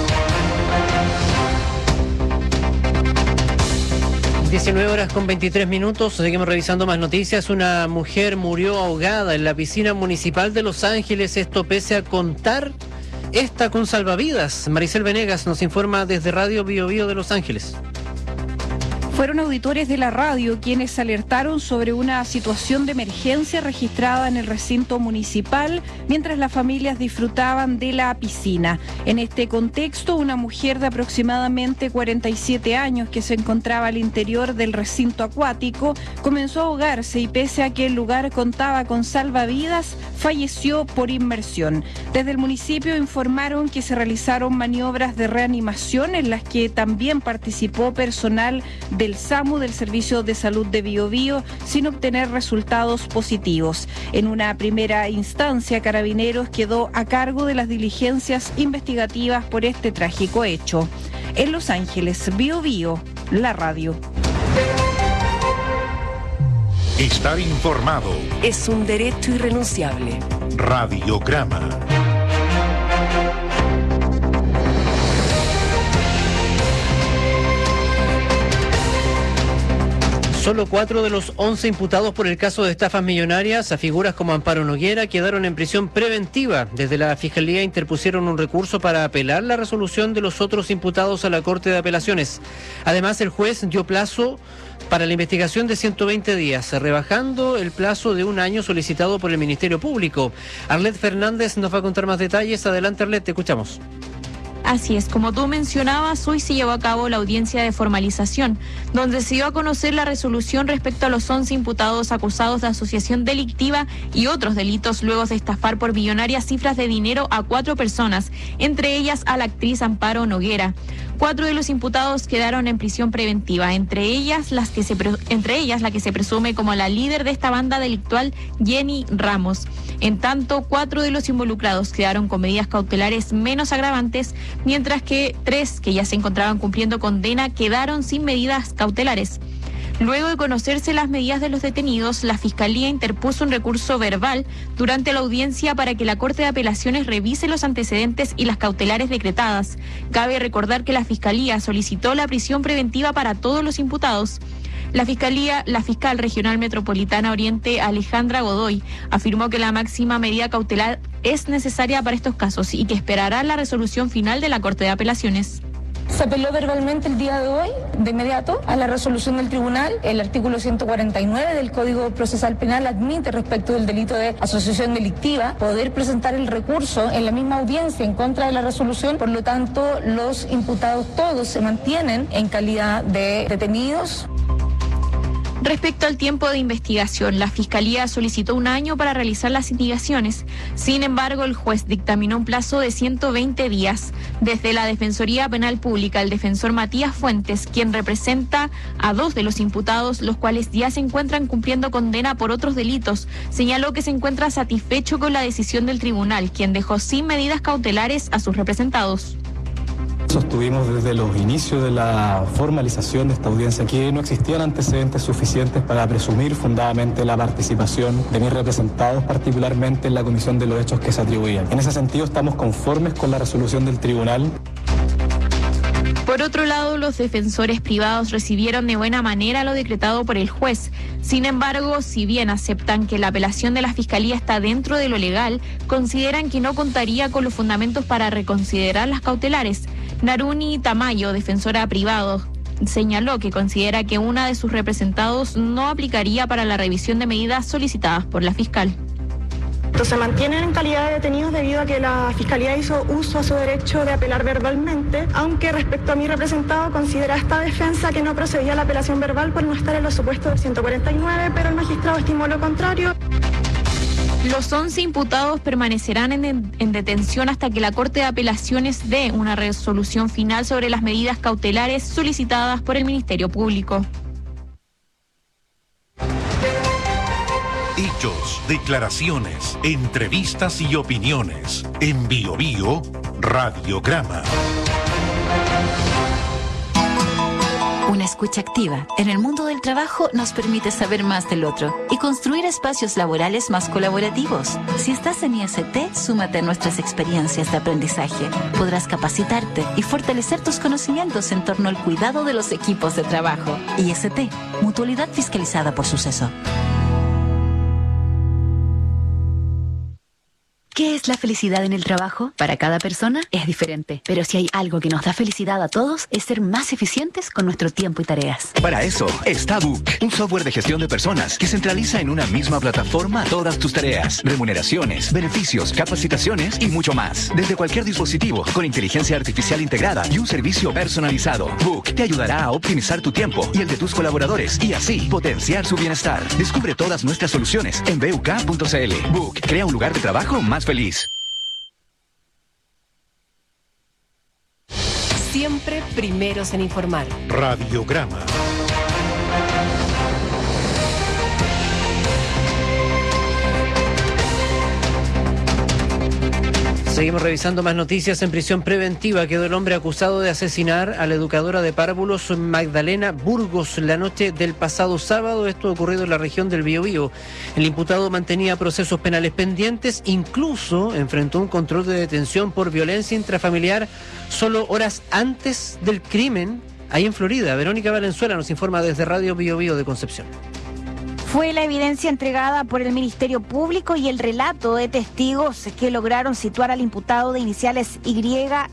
[SPEAKER 3] 19 horas con 23 minutos, seguimos revisando más noticias. Una mujer murió ahogada en la piscina municipal de Los Ángeles, esto pese a contar esta con salvavidas. Maricel Venegas nos informa desde Radio Bio Bio de Los Ángeles.
[SPEAKER 18] Fueron auditores de la radio quienes alertaron sobre una situación de emergencia registrada en el recinto municipal mientras las familias disfrutaban de la piscina. En este contexto, una mujer de aproximadamente 47 años que se encontraba al interior del recinto acuático comenzó a ahogarse y pese a que el lugar contaba con salvavidas, falleció por inmersión. Desde el municipio informaron que se realizaron maniobras de reanimación en las que también participó personal del SAMU, del Servicio de Salud de Bio Bio, sin obtener resultados positivos. En una primera instancia, Carabineros quedó a cargo de las diligencias investigativas por este trágico hecho. En Los Ángeles, Bio Bio, la radio.
[SPEAKER 4] Estar informado.
[SPEAKER 2] Es un derecho irrenunciable.
[SPEAKER 4] Radiograma.
[SPEAKER 3] Solo 4 de los 11 imputados por el caso de estafas millonarias a figuras como Amparo Noguera quedaron en prisión preventiva. Desde la Fiscalía interpusieron un recurso para apelar la resolución de los otros imputados a la Corte de Apelaciones. Además, el juez dio plazo para la investigación de 120 días, rebajando el plazo de un año solicitado por el Ministerio Público. Arlet Fernández nos va a contar más detalles. Adelante, Arlet, te escuchamos.
[SPEAKER 19] Así es, como tú mencionabas, hoy se llevó a cabo la audiencia de formalización, donde se dio a conocer la resolución respecto a los 11 imputados acusados de asociación delictiva y otros delitos luego de estafar por millonarias cifras de dinero a 4 personas, entre ellas a la actriz Amparo Noguera. 4 de los imputados quedaron en prisión preventiva, entre ellas la que se presume como la líder de esta banda delictual, Jenny Ramos. En tanto, 4 de los involucrados quedaron con medidas cautelares menos agravantes, mientras que 3 que ya se encontraban cumpliendo condena quedaron sin medidas cautelares. Luego de conocerse las medidas de los detenidos, la Fiscalía interpuso un recurso verbal durante la audiencia para que la Corte de Apelaciones revise los antecedentes y las cautelares decretadas. Cabe recordar que la Fiscalía solicitó la prisión preventiva para todos los imputados. La fiscal regional metropolitana Oriente, Alejandra Godoy, afirmó que la máxima medida cautelar es necesaria para estos casos y que esperará la resolución final de la Corte de Apelaciones.
[SPEAKER 20] Se apeló verbalmente el día de hoy, de inmediato, a la resolución del tribunal. El artículo 149 del Código Procesal Penal admite, respecto del delito de asociación delictiva, poder presentar el recurso en la misma audiencia en contra de la resolución. Por lo tanto, los imputados todos se mantienen en calidad de detenidos.
[SPEAKER 19] Respecto al tiempo de investigación, la Fiscalía solicitó un año para realizar las investigaciones. Sin embargo, el juez dictaminó un plazo de 120 días. Desde la Defensoría Penal Pública, el defensor Matías Fuentes, quien representa a 2 de los imputados, los cuales ya se encuentran cumpliendo condena por otros delitos, señaló que se encuentra satisfecho con la decisión del tribunal, quien dejó sin medidas cautelares a sus representados.
[SPEAKER 21] Sostuvimos desde los inicios de la formalización de esta audiencia que no existían antecedentes suficientes para presumir fundadamente la participación de mis representados, particularmente en la comisión de los hechos que se atribuían. En ese sentido, estamos conformes con la resolución del tribunal.
[SPEAKER 19] Por otro lado, los defensores privados recibieron de buena manera lo decretado por el juez. Sin embargo, si bien aceptan que la apelación de la Fiscalía está dentro de lo legal, consideran que no contaría con los fundamentos para reconsiderar las cautelares. Naruni Tamayo, defensora privado, señaló que considera que una de sus representados no aplicaría para la revisión de medidas solicitadas por la fiscal.
[SPEAKER 22] Se mantienen en calidad de detenidos debido a que la Fiscalía hizo uso a su derecho de apelar verbalmente, aunque respecto a mi representado considera esta defensa que no procedía a la apelación verbal por no estar en los supuestos del 149, pero el magistrado estimó lo contrario.
[SPEAKER 19] Los 11 imputados permanecerán en detención hasta que la Corte de Apelaciones dé una resolución final sobre las medidas cautelares solicitadas por el Ministerio Público.
[SPEAKER 4] Hechos, declaraciones, entrevistas y opiniones. En Bio Bio, Radiograma.
[SPEAKER 23] Una escucha activa en el mundo del trabajo nos permite saber más del otro y construir espacios laborales más colaborativos. Si estás en IST, súmate a nuestras experiencias de aprendizaje. Podrás capacitarte y fortalecer tus conocimientos en torno al cuidado de los equipos de trabajo. IST, mutualidad fiscalizada por Suceso.
[SPEAKER 24] ¿Qué es la felicidad en el trabajo? Para cada persona es diferente, pero si hay algo que nos da felicidad a todos es ser más eficientes con nuestro tiempo y tareas.
[SPEAKER 25] Para eso está Book, un software de gestión de personas que centraliza en una misma plataforma todas tus tareas, remuneraciones, beneficios, capacitaciones y mucho más. Desde cualquier dispositivo, con inteligencia artificial integrada y un servicio personalizado. Book te ayudará a optimizar tu tiempo y el de tus colaboradores y así potenciar su bienestar. Descubre todas nuestras soluciones en buk.cl. Book crea un lugar de trabajo más feliz.
[SPEAKER 2] Siempre primeros en informar.
[SPEAKER 4] Radiograma.
[SPEAKER 3] Seguimos revisando más noticias. En prisión preventiva quedó el hombre acusado de asesinar a la educadora de párvulos Magdalena Burgos la noche del pasado sábado. Esto ocurrido en la región del Biobío. El imputado mantenía procesos penales pendientes, incluso enfrentó un control de detención por violencia intrafamiliar solo horas antes del crimen, ahí en Florida. Verónica Valenzuela nos informa desde Radio Biobío de Concepción.
[SPEAKER 1] Fue la evidencia entregada por el Ministerio Público y el relato de testigos que lograron situar al imputado de iniciales YIEA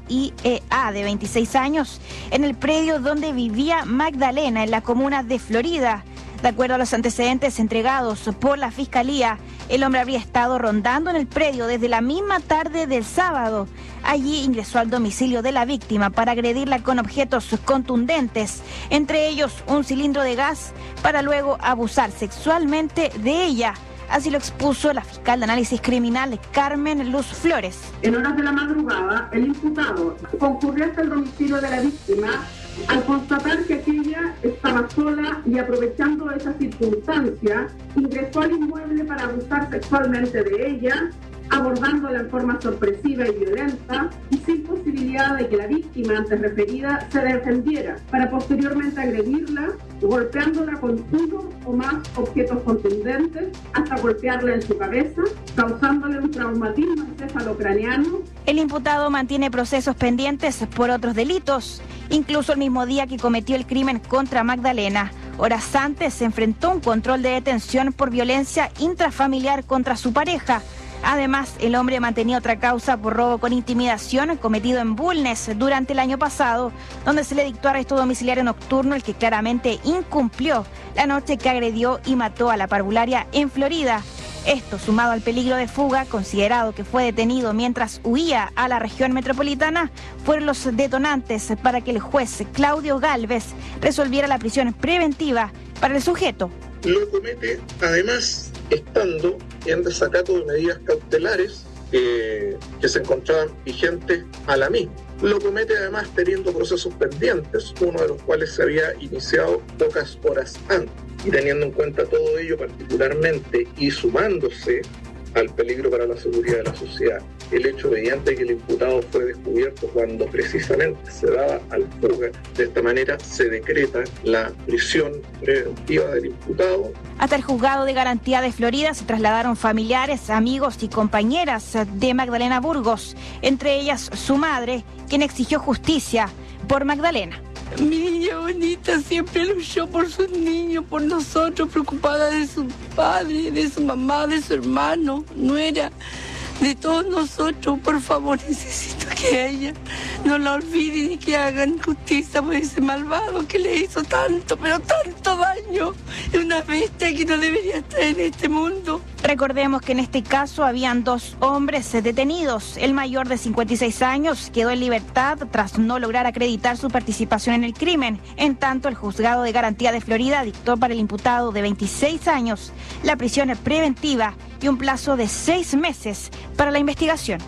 [SPEAKER 1] de 26 años en el predio donde vivía Magdalena en la comuna de Florida. De acuerdo a los antecedentes entregados por la Fiscalía, el hombre habría estado rondando en el predio desde la misma tarde del sábado. Allí ingresó al domicilio de la víctima para agredirla con objetos contundentes, entre ellos un cilindro de gas, para luego abusar sexualmente de ella. Así lo expuso la fiscal de análisis criminal Carmen Luz Flores.
[SPEAKER 5] En horas de la madrugada, el imputado concurrió hasta el domicilio de la víctima al constatar que aquella estaba sola y, aprovechando esa circunstancia, ingresó al inmueble para abusar sexualmente de ella, abordándola en forma sorpresiva y violenta y sin posibilidad de que la víctima antes referida se defendiera, para posteriormente agredirla, golpeándola con uno o más objetos contundentes hasta golpearla en su cabeza, causándole un traumatismo encefalocraneano.
[SPEAKER 1] El imputado mantiene procesos pendientes por otros delitos, incluso el mismo día que cometió el crimen contra Magdalena. Horas antes se enfrentó a un control de detención por violencia intrafamiliar contra su pareja. Además, el hombre mantenía otra causa por robo con intimidación cometido en Bulnes durante el año pasado, donde se le dictó arresto domiciliario nocturno, el que claramente incumplió la noche que agredió y mató a la parvularia en Florida. Esto, sumado al peligro de fuga, considerado que fue detenido mientras huía a la región metropolitana, fueron los detonantes para que el juez Claudio Gálvez resolviera la prisión preventiva para el sujeto.
[SPEAKER 6] Lo comete, además, estando en desacato de medidas cautelares que se encontraban vigentes a la misma. Lo comete además teniendo procesos pendientes, uno de los cuales se había iniciado pocas horas antes. Y teniendo en cuenta todo ello particularmente y sumándose al peligro para la seguridad de la sociedad, el hecho mediante que el imputado fue descubierto cuando precisamente se daba al fuga. De esta manera se decreta la prisión preventiva del imputado.
[SPEAKER 1] Hasta el juzgado de garantía de Florida se trasladaron familiares, amigos y compañeras de Magdalena Burgos, entre ellas su madre, quien exigió justicia por Magdalena.
[SPEAKER 7] Mi niña bonita siempre luchó por sus niños, por nosotros, preocupada de su padre, de su mamá, de su hermano, nuera, de todos nosotros. Por favor, necesito que ella no la olvide y que hagan justicia por ese malvado que le hizo tanto, pero tanto daño. Es una bestia que no debería estar en este mundo.
[SPEAKER 1] Recordemos que en este caso habían dos hombres detenidos. El mayor, de 56 años, quedó en libertad tras no lograr acreditar su participación en el crimen. En tanto, el juzgado de garantía de Florida dictó para el imputado de 26 años la prisión preventiva y un plazo de 6 meses para la investigación.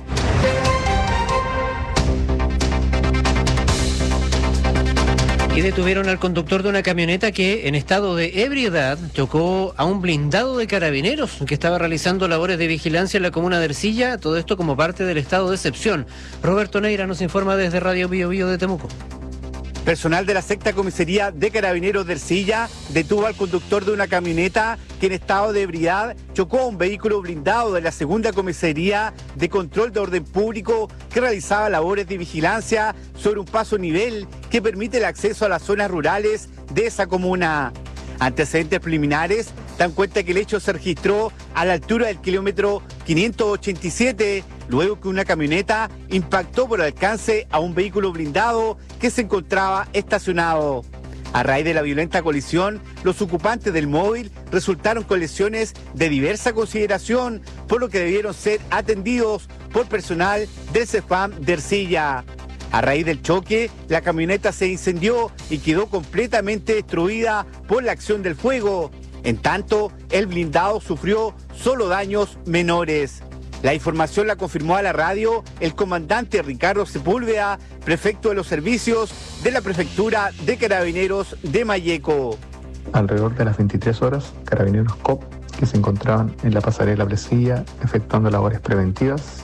[SPEAKER 3] Y detuvieron al conductor de una camioneta que, en estado de ebriedad, chocó a un blindado de carabineros que estaba realizando labores de vigilancia en la comuna de Ercilla, todo esto como parte del estado de excepción. Roberto Neira nos informa desde Radio Biobío de Temuco.
[SPEAKER 9] Personal de la sexta comisaría de Carabineros de Ercilla detuvo al conductor de una camioneta que, en estado de ebriedad, chocó a un vehículo blindado de la segunda comisaría de control de orden público que realizaba labores de vigilancia sobre un paso nivel que permite el acceso a las zonas rurales de esa comuna. Antecedentes preliminares dan cuenta que el hecho se registró a la altura del kilómetro 587, luego que una camioneta impactó por alcance a un vehículo blindado que se encontraba estacionado. A raíz de la violenta colisión, los ocupantes del móvil resultaron con lesiones de diversa consideración, por lo que debieron ser atendidos por personal del CEFAM de Ercilla. A raíz del choque, la camioneta se incendió y quedó completamente destruida por la acción del fuego. En tanto, el blindado sufrió solo daños menores. La información la confirmó a la radio el comandante Ricardo Sepúlveda, prefecto de los servicios de la Prefectura de Carabineros de Malleco.
[SPEAKER 21] Alrededor de las 23 horas, Carabineros COP, que se encontraban en la pasarela Presilla efectuando labores preventivas,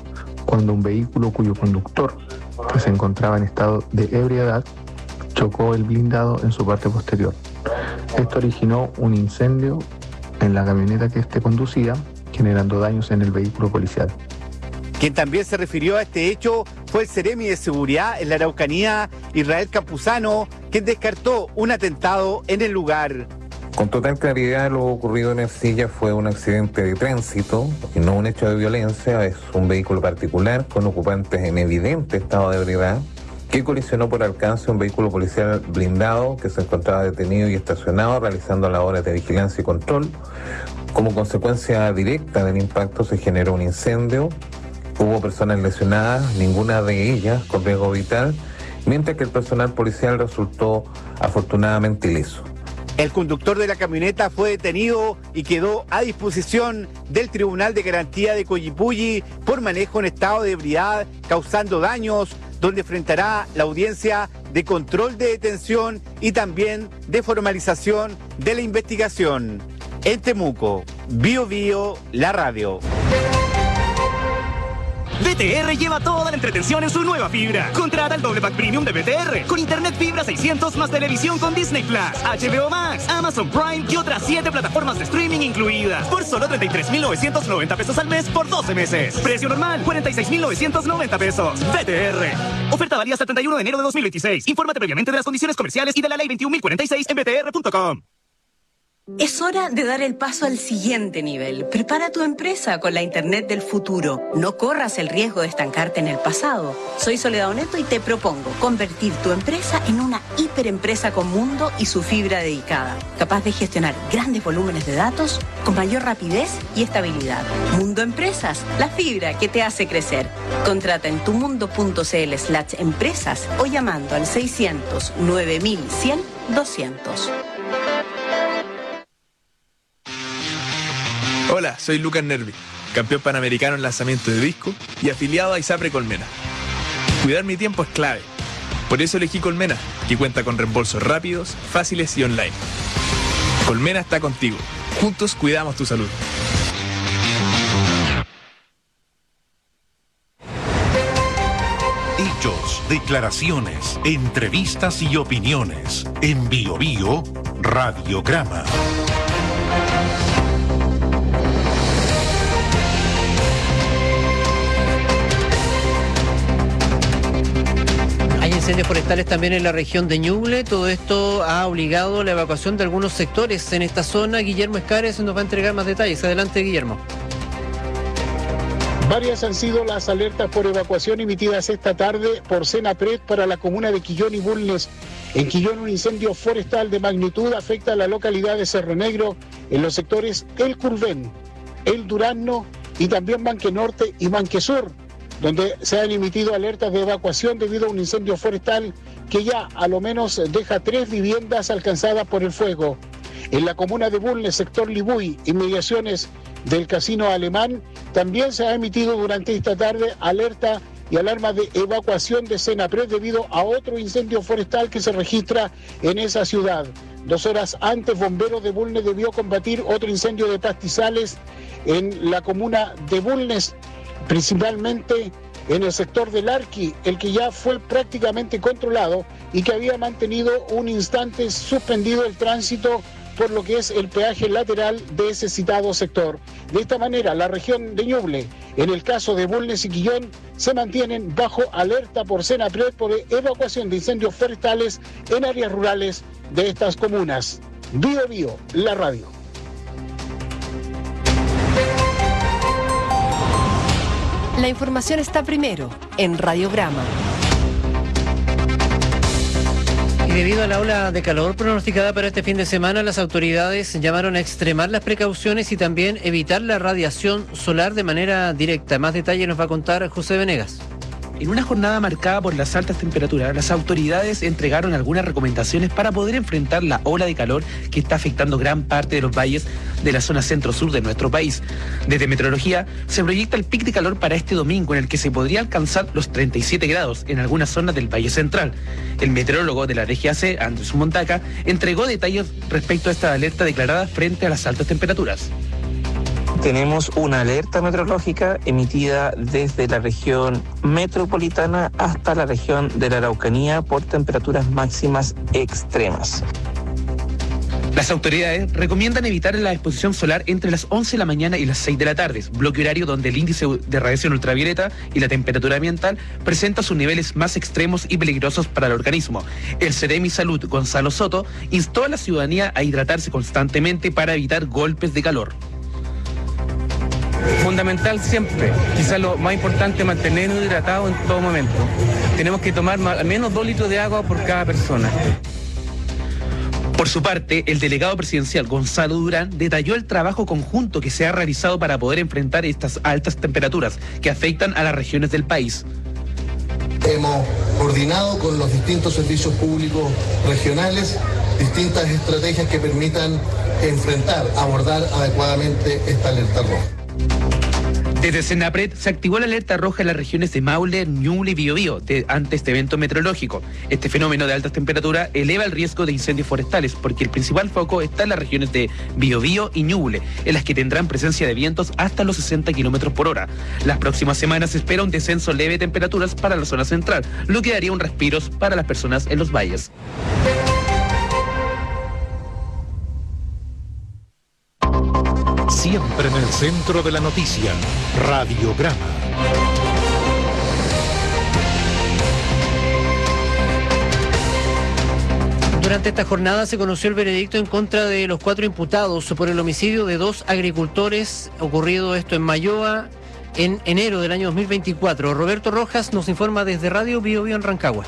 [SPEAKER 8] cuando un vehículo cuyo conductor, que se encontraba en estado de ebriedad, chocó el blindado en su parte posterior. Esto originó un incendio en la camioneta que este conducía, generando daños en el vehículo policial.
[SPEAKER 9] Quien también se refirió a este hecho fue el Seremi de Seguridad en la Araucanía, Israel Campuzano, quien descartó un atentado en el lugar.
[SPEAKER 10] Con total claridad, lo ocurrido en Ercilla fue un accidente de tránsito y no un hecho de violencia. Es un vehículo particular con ocupantes en evidente estado de ebriedad que colisionó por alcance un vehículo policial blindado que se encontraba detenido y estacionado realizando labores de vigilancia y control. Como consecuencia directa del impacto se generó un incendio. Hubo personas lesionadas, ninguna de ellas con riesgo vital, mientras que el personal policial resultó afortunadamente ileso.
[SPEAKER 9] El conductor de la camioneta fue detenido y quedó a disposición del Tribunal de Garantía de Coyipulli por manejo en estado de ebriedad, causando daños, donde enfrentará la audiencia de control de detención y también de formalización de la investigación. En Temuco, Bio Bio, la radio.
[SPEAKER 11] BTR lleva toda la entretención en su nueva fibra. Contrata el doble pack premium de BTR con internet fibra 600 más televisión con Disney Plus, HBO Max, Amazon Prime y otras 7 plataformas de streaming incluidas por solo 33,990 pesos al mes por 12 meses. Precio normal 46,990 pesos. BTR. Oferta válida hasta el 31 de enero de 2026. Infórmate previamente de las condiciones comerciales y de la ley 21.046 en btr.com.
[SPEAKER 13] Es hora de dar el paso al siguiente nivel. Prepara tu empresa con la Internet del futuro. No corras el riesgo de estancarte en el pasado. Soy Soledad Oneto y te propongo convertir tu empresa en una hiperempresa con mundo y su fibra dedicada, capaz de gestionar grandes volúmenes de datos con mayor rapidez y estabilidad. Mundo Empresas, la fibra que te hace crecer. Contrata en tumundo.cl/empresas o llamando al 600 9100 200.
[SPEAKER 14] Hola, soy Lucas Nervi, campeón panamericano en lanzamiento de disco y afiliado a ISAPRE Colmena. Cuidar mi tiempo es clave. Por eso elegí Colmena, que cuenta con reembolsos rápidos, fáciles y online. Colmena está contigo. Juntos cuidamos tu salud.
[SPEAKER 4] Hechos, declaraciones, entrevistas y opiniones. En Bio Bio, Radiograma.
[SPEAKER 3] Hay incendios forestales también en la región de Ñuble. Todo esto ha obligado la evacuación de algunos sectores en esta zona. Guillermo Escares nos va a entregar más detalles. Adelante, Guillermo.
[SPEAKER 26] Varias han sido las alertas por evacuación emitidas esta tarde por Senapred para la comuna de Quillón y Bulnes. En Quillón, un incendio forestal de magnitud afecta a la localidad de Cerro Negro en los sectores El Curvén, El Durazno y también Manque Norte y Manque Sur, donde se han emitido alertas de evacuación debido a un incendio forestal que ya a lo menos deja 3 viviendas alcanzadas por el fuego. En la comuna de Bulnes, sector Libuy, inmediaciones del Casino Alemán, también se ha emitido durante esta tarde alerta y alarma de evacuación de Senapred debido a otro incendio forestal que se registra en esa ciudad. 2 horas antes, bomberos de Bulnes debió combatir otro incendio de pastizales en la comuna de Bulnes, principalmente en el sector del Arqui, el que ya fue prácticamente controlado y que había mantenido un instante suspendido el tránsito por lo que es el peaje lateral de ese citado sector. De esta manera, la región de Ñuble, en el caso de Bulnes y Quillón, se mantienen bajo alerta por Senapred por evacuación de incendios forestales en áreas rurales de estas comunas. Bio Bio, la radio.
[SPEAKER 2] La información está primero en Radiograma.
[SPEAKER 3] Y debido a la ola de calor pronosticada para este fin de semana, las autoridades llamaron a extremar las precauciones y también evitar la radiación solar de manera directa. Más detalles nos va a contar José Venegas.
[SPEAKER 27] En una jornada marcada por las altas temperaturas, las autoridades entregaron algunas recomendaciones para poder enfrentar la ola de calor que está afectando gran parte de los valles de la zona centro-sur de nuestro país. Desde Meteorología se proyecta el pic de calor para este domingo, en el que se podría alcanzar los 37 grados en algunas zonas del Valle Central. El meteorólogo de la RGAC, Andrés Montaca, entregó detalles respecto a esta alerta declarada frente a las altas temperaturas.
[SPEAKER 12] tenemos una alerta meteorológica emitida desde la región metropolitana hasta la región de la Araucanía por temperaturas máximas extremas.
[SPEAKER 27] Las autoridades recomiendan evitar la exposición solar entre las 11 de la mañana y las 6 de la tarde, bloque horario donde el índice de radiación ultravioleta y la temperatura ambiental presentan sus niveles más extremos y peligrosos para el organismo. El Ceremi Salud, Gonzalo Soto, instó a la ciudadanía a hidratarse constantemente para evitar golpes de calor.
[SPEAKER 15] Fundamental siempre, quizás lo más importante, mantenernos hidratados en todo momento. Tenemos que tomar al menos 2 litros de agua por cada persona.
[SPEAKER 27] Por su parte, el delegado presidencial Gonzalo Durán detalló el trabajo conjunto que se ha realizado para poder enfrentar estas altas temperaturas que afectan a las regiones del país.
[SPEAKER 16] Hemos coordinado con los distintos servicios públicos regionales distintas estrategias que permitan abordar adecuadamente esta alerta roja.
[SPEAKER 27] Desde Senapred se activó la alerta roja en las regiones de Maule, Ñuble y Biobío ante este evento meteorológico. Este fenómeno de altas temperaturas eleva el riesgo de incendios forestales porque el principal foco está en las regiones de Biobío y Ñuble, en las que tendrán presencia de vientos hasta los 60 kilómetros por hora. Las próximas semanas se espera un descenso leve de temperaturas para la zona central, lo que daría un respiro para las personas en los valles.
[SPEAKER 4] Siempre en el centro de la noticia, Radiograma.
[SPEAKER 3] Durante esta jornada se conoció el veredicto en contra de los 4 imputados por el homicidio de 2 agricultores, ocurrido esto en Mayoa en enero del año 2024. Roberto Rojas nos informa desde Radio Biobío en Rancagua.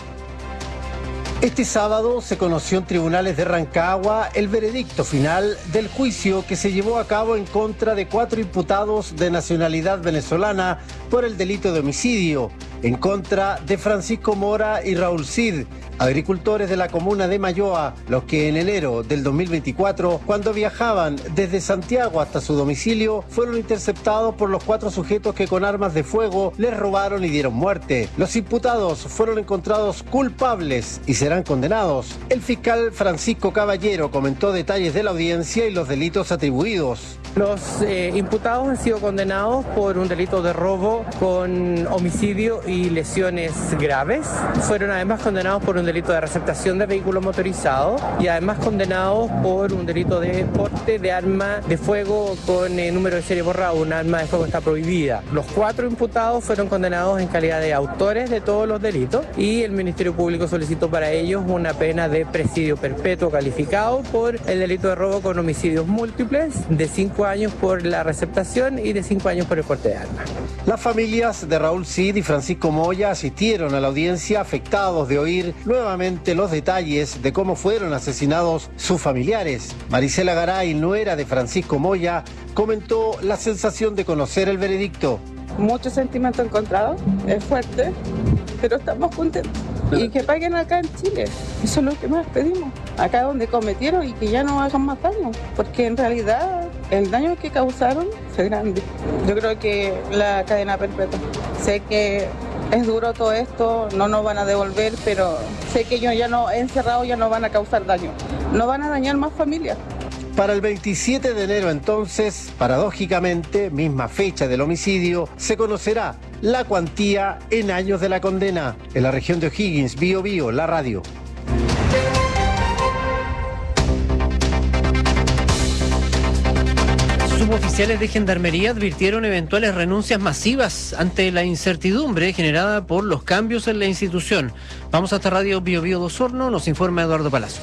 [SPEAKER 17] Este sábado se conoció en tribunales de Rancagua el veredicto final del juicio que se llevó a cabo en contra de 4 imputados de nacionalidad venezolana por el delito de homicidio, en contra de Francisco Mora y Raúl Cid, agricultores de la comuna de Mayoa, los que en enero del 2024, cuando viajaban desde Santiago hasta su domicilio, fueron interceptados por los 4 sujetos que con armas de fuego les robaron y dieron muerte. Los imputados fueron encontrados culpables y serán condenados. El fiscal Francisco Caballero comentó detalles de la audiencia y los delitos atribuidos.
[SPEAKER 18] Los imputados han sido condenados por un delito de robo con homicidio y lesiones graves. Fueron además condenados por un delito de receptación de vehículo motorizado y además condenados por un delito de porte de arma de fuego con número de serie borrado. Un arma de fuego está prohibida. Los 4 imputados fueron condenados en calidad de autores de todos los delitos y el Ministerio Público solicitó para ellos una pena de presidio perpetuo calificado por el delito de robo con homicidios múltiples, de 5 años por la receptación y de 5 años por el porte de arma.
[SPEAKER 17] Las familias de Raúl Cid y Francisco Moya asistieron a la audiencia afectados de oír nuevamente los detalles de cómo fueron asesinados sus familiares. Marisela Garay, nuera de Francisco Moya, comentó la sensación de conocer el veredicto.
[SPEAKER 20] Mucho sentimiento encontrado, es fuerte, pero estamos contentos. Y que paguen acá en Chile, eso es lo que más pedimos, acá donde cometieron y que ya no hagan más daño, porque en realidad el daño que causaron fue grande. Yo creo que la cadena perpetua, sé que es duro todo esto, no nos van a devolver, pero sé que ellos ya no encerrados ya no van a causar daño, no van a dañar más familias.
[SPEAKER 17] Para el 27 de enero entonces, paradójicamente, misma fecha del homicidio, se conocerá la cuantía en años de la condena. En la región de O'Higgins, Biobío, la radio.
[SPEAKER 3] Suboficiales de Gendarmería advirtieron eventuales renuncias masivas ante la incertidumbre generada por los cambios en la institución. Vamos hasta Radio Biobío de Osorno, nos informa Eduardo Palacios.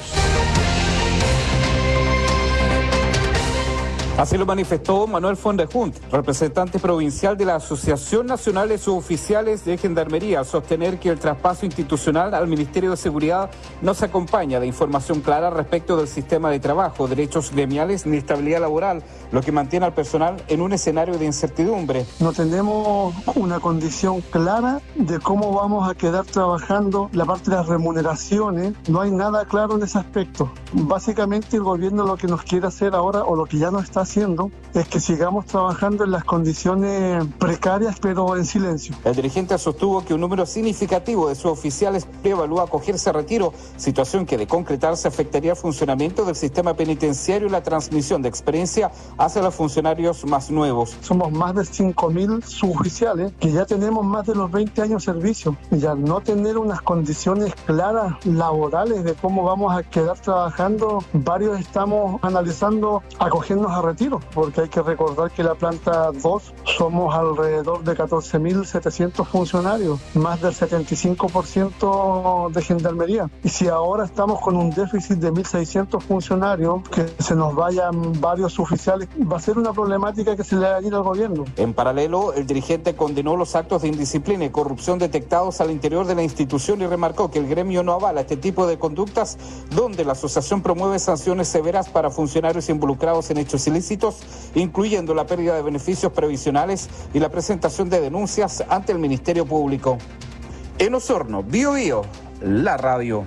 [SPEAKER 22] Así lo manifestó Manuel Fondejunt, representante provincial de la Asociación Nacional de Suboficiales de Gendarmería, al sostener que el traspaso institucional al Ministerio de Seguridad no se acompaña de información clara respecto del sistema de trabajo, derechos gremiales ni estabilidad laboral, lo que mantiene al personal en un escenario de incertidumbre.
[SPEAKER 28] No tenemos una condición clara de cómo vamos a quedar trabajando la parte de las remuneraciones, no hay nada claro en ese aspecto. Básicamente el gobierno lo que nos quiere hacer ahora, o lo que ya nos está haciendo es que sigamos trabajando en las condiciones precarias, pero en silencio.
[SPEAKER 22] El dirigente sostuvo que un número significativo de sus oficiales evalúa acogerse a retiro, situación que de concretarse afectaría el funcionamiento del sistema penitenciario y la transmisión de experiencia hacia los funcionarios más nuevos.
[SPEAKER 28] Somos más de 5.000 suboficiales que ya tenemos más de los 20 años de servicio y al no tener unas condiciones claras laborales de cómo vamos a quedar trabajando, varios estamos analizando acogernos a retiro, porque hay que recordar que la planta 2 somos alrededor de 14.700 funcionarios, más del 75% de gendarmería. Y si ahora estamos con un déficit de 1.600 funcionarios, que se nos vayan varios oficiales, va a ser una problemática que se le va a ir al gobierno.
[SPEAKER 22] En paralelo, el dirigente condenó los actos de indisciplina y corrupción detectados al interior de la institución y remarcó que el gremio no avala este tipo de conductas donde la asociación promueve sanciones severas para funcionarios involucrados en hechos ilícitos, incluyendo la pérdida de beneficios previsionales y la presentación de denuncias ante el Ministerio Público. En Osorno, Bío Bío, la radio.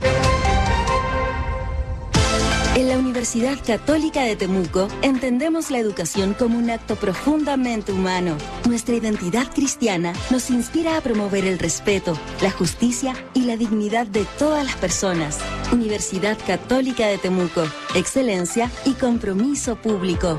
[SPEAKER 1] En la Universidad Católica de Temuco entendemos la educación como un acto profundamente humano. Nuestra identidad cristiana nos inspira a promover el respeto, la justicia y la dignidad de todas las personas. Universidad Católica de Temuco, excelencia y compromiso público.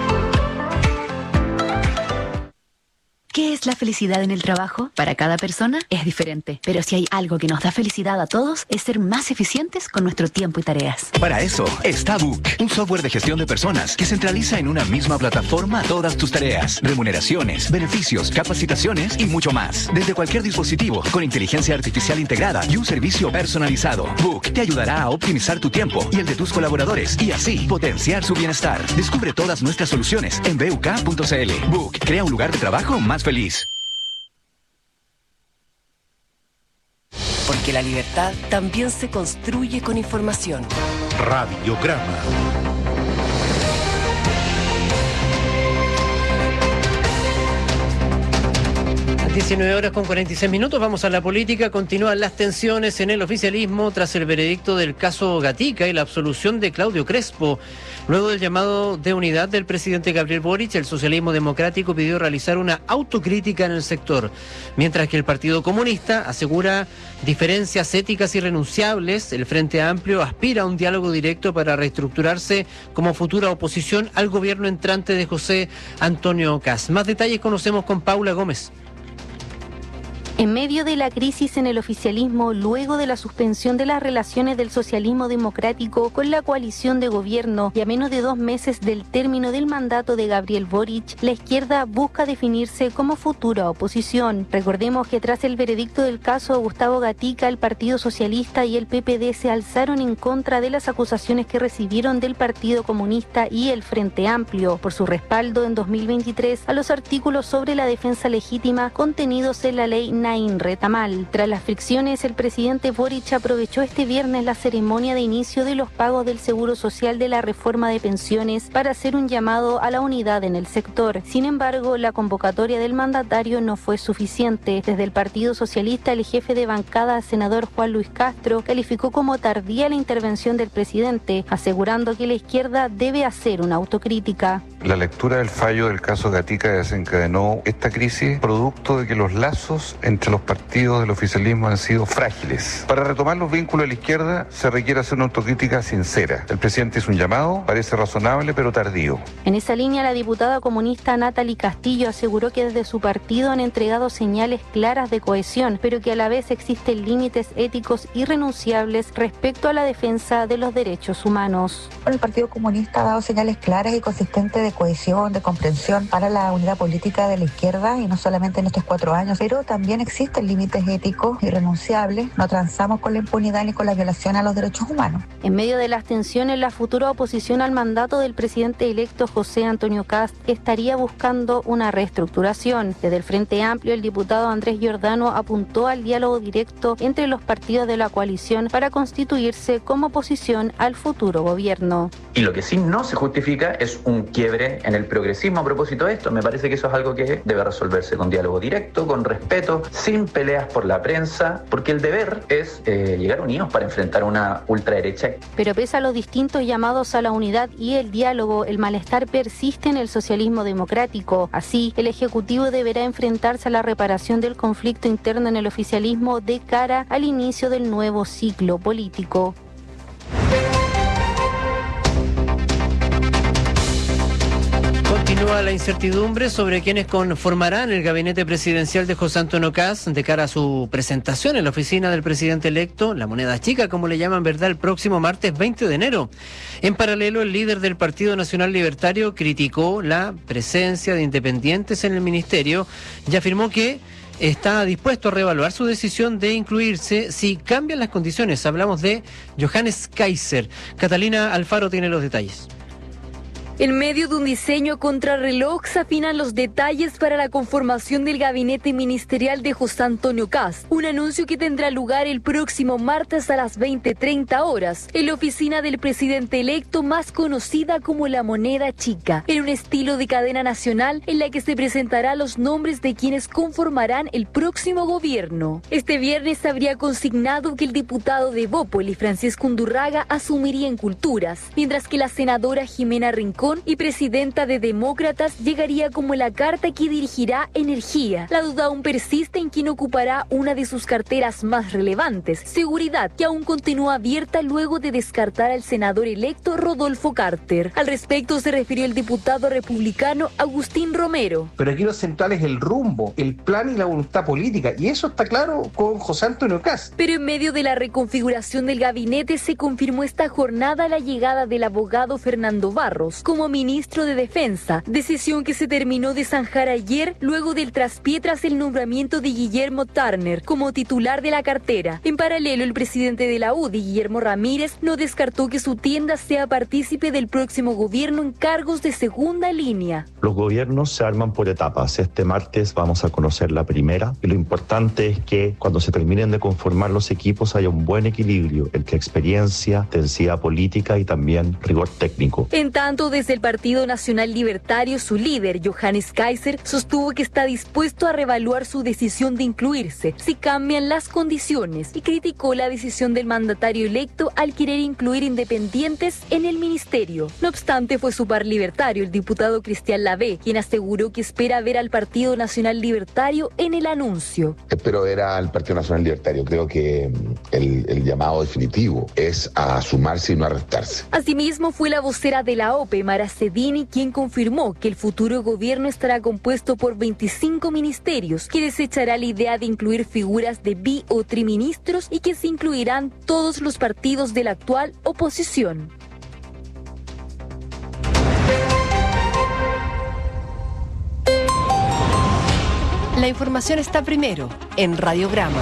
[SPEAKER 5] ¿Qué es la felicidad en el trabajo? Para cada persona es diferente, pero si hay algo que nos da felicidad a todos es ser más eficientes con nuestro tiempo y tareas.
[SPEAKER 6] Para eso está Book, un software de gestión de personas que centraliza en una misma plataforma todas tus tareas, remuneraciones, beneficios, capacitaciones y mucho más. Desde cualquier dispositivo, con inteligencia artificial integrada y un servicio personalizado. Book te ayudará a optimizar tu tiempo y el de tus colaboradores y así potenciar su bienestar. Descubre todas nuestras soluciones en buk.cl. Book crea un lugar de trabajo más feliz.
[SPEAKER 2] Porque la libertad también se construye con información.
[SPEAKER 4] Radiograma.
[SPEAKER 3] 19 horas con 46 minutos, vamos a la política. Continúan las tensiones en el oficialismo tras el veredicto del caso Gatica y la absolución de Claudio Crespo. Luego del llamado de unidad del presidente Gabriel Boric, el socialismo democrático pidió realizar una autocrítica en el sector, mientras que el Partido Comunista asegura diferencias éticas irrenunciables. El Frente Amplio aspira a un diálogo directo para reestructurarse como futura oposición al gobierno entrante de José Antonio Kast. Más detalles conocemos con Paula Gómez.
[SPEAKER 7] En medio de la crisis en el oficialismo, luego de la suspensión de las relaciones del socialismo democrático con la coalición de gobierno y a menos de 2 meses del término del mandato de Gabriel Boric, la izquierda busca definirse como futura oposición. Recordemos que tras el veredicto del caso Gustavo Gatica, el Partido Socialista y el PPD se alzaron en contra de las acusaciones que recibieron del Partido Comunista y el Frente Amplio por su respaldo en 2023 a los artículos sobre la defensa legítima contenidos en la ley Nain Retamal. Tras las fricciones, el presidente Boric aprovechó este viernes la ceremonia de inicio de los pagos del Seguro Social de la reforma de pensiones para hacer un llamado a la unidad en el sector. Sin embargo, la convocatoria del mandatario no fue suficiente. Desde el Partido Socialista, el jefe de bancada, senador Juan Luis Castro, calificó como tardía la intervención del presidente, asegurando que la izquierda debe hacer una autocrítica.
[SPEAKER 19] La lectura del fallo del caso Gatica desencadenó esta crisis producto de que los lazos entre los partidos del oficialismo han sido frágiles. Para retomar los vínculos de la izquierda se requiere hacer una autocrítica sincera. El presidente hizo un llamado, parece razonable pero tardío.
[SPEAKER 7] En esa línea, la diputada comunista Natalie Castillo aseguró que desde su partido han entregado señales claras de cohesión, pero que a la vez existen límites éticos irrenunciables respecto a la defensa de los derechos humanos.
[SPEAKER 23] El Partido Comunista ha dado señales claras y consistentes de cohesión, de comprensión para la unidad política de la izquierda, y no solamente en estos 4 años, pero también existen límites éticos irrenunciables. No transamos con la impunidad ni con la violación a los derechos humanos.
[SPEAKER 7] En medio de las tensiones, la futura oposición al mandato del presidente electo José Antonio Kast estaría buscando una reestructuración. Desde el Frente Amplio, el diputado Andrés Giordano apuntó al diálogo directo entre los partidos de la coalición para constituirse como oposición al futuro gobierno.
[SPEAKER 24] Y lo que sí no se justifica es un quiebre
[SPEAKER 8] involucre en el progresismo a propósito de esto. Me parece que eso es algo que debe resolverse con diálogo directo, con respeto, sin peleas por la prensa, porque el deber es llegar unidos para enfrentar una ultraderecha.
[SPEAKER 7] Pero pese a los distintos llamados a la unidad y el diálogo, el malestar persiste en el socialismo democrático. Así, el Ejecutivo deberá enfrentarse a la reparación del conflicto interno en el oficialismo de cara al inicio del nuevo ciclo político.
[SPEAKER 3] Continúa la incertidumbre sobre quienes conformarán el gabinete presidencial de José Antonio Kast de cara a su presentación en la oficina del presidente electo, la moneda chica, como le llaman, ¿verdad?, el próximo martes 20 de enero. En paralelo, el líder del Partido Nacional Libertario criticó la presencia de independientes en el ministerio y afirmó que está dispuesto a reevaluar su decisión de incluirse si cambian las condiciones. Hablamos de Johannes Kaiser. Catalina Alfaro tiene los detalles.
[SPEAKER 9] En medio de un diseño contrarreloj se afinan los detalles para la conformación del gabinete ministerial de José Antonio Kast, un anuncio que tendrá lugar el próximo martes a las 20:30 horas en la oficina del presidente electo, más conocida como la moneda chica, en un estilo de cadena nacional en la que se presentará los nombres de quienes conformarán el próximo gobierno. Este viernes se habría consignado que el diputado de Bópoli, Francisco Undurraga, asumiría en Culturas, mientras que la senadora Jimena Rincón y presidenta de Demócratas llegaría como la carta que dirigirá Energía. La duda aún persiste en quién ocupará una de sus carteras más relevantes, Seguridad, que aún continúa abierta luego de descartar al senador electo Rodolfo Carter. Al respecto se refirió el diputado republicano Agustín Romero.
[SPEAKER 10] Pero aquí lo central es el rumbo, el plan y la voluntad política, y eso está claro con José Antonio Kast.
[SPEAKER 9] Pero en medio de la reconfiguración del gabinete se confirmó esta jornada la llegada del abogado Fernando Barros como ministro de Defensa, decisión que se terminó de zanjar ayer luego del traspié tras el nombramiento de Guillermo Turner como titular de la cartera. En paralelo, el presidente de la UDI, Guillermo Ramírez, no descartó que su tienda sea partícipe del próximo gobierno en cargos de segunda línea.
[SPEAKER 11] Los gobiernos se arman por etapas. Este martes vamos a conocer la primera y lo importante es que cuando se terminen de conformar los equipos haya un buen equilibrio entre experiencia, densidad política y también rigor técnico.
[SPEAKER 9] En tanto, desde el Partido Nacional Libertario, su líder, Johannes Kaiser, sostuvo que está dispuesto a reevaluar su decisión de incluirse si cambian las condiciones y criticó la decisión del mandatario electo al querer incluir independientes en el ministerio. No obstante, fue su par libertario, el diputado Cristian Lavé, quien aseguró que espera ver al Partido Nacional Libertario en el anuncio.
[SPEAKER 13] Espero ver al Partido Nacional Libertario. Creo que el llamado definitivo es a sumarse y no a restarse.
[SPEAKER 9] Asimismo, fue la vocera de la OPE, Mara Cedini, quien confirmó que el futuro gobierno estará compuesto por 25 ministerios, que desechará la idea de incluir figuras de bi o triministros y que se incluirán todos los partidos de la actual oposición.
[SPEAKER 2] La información está primero en Radiograma.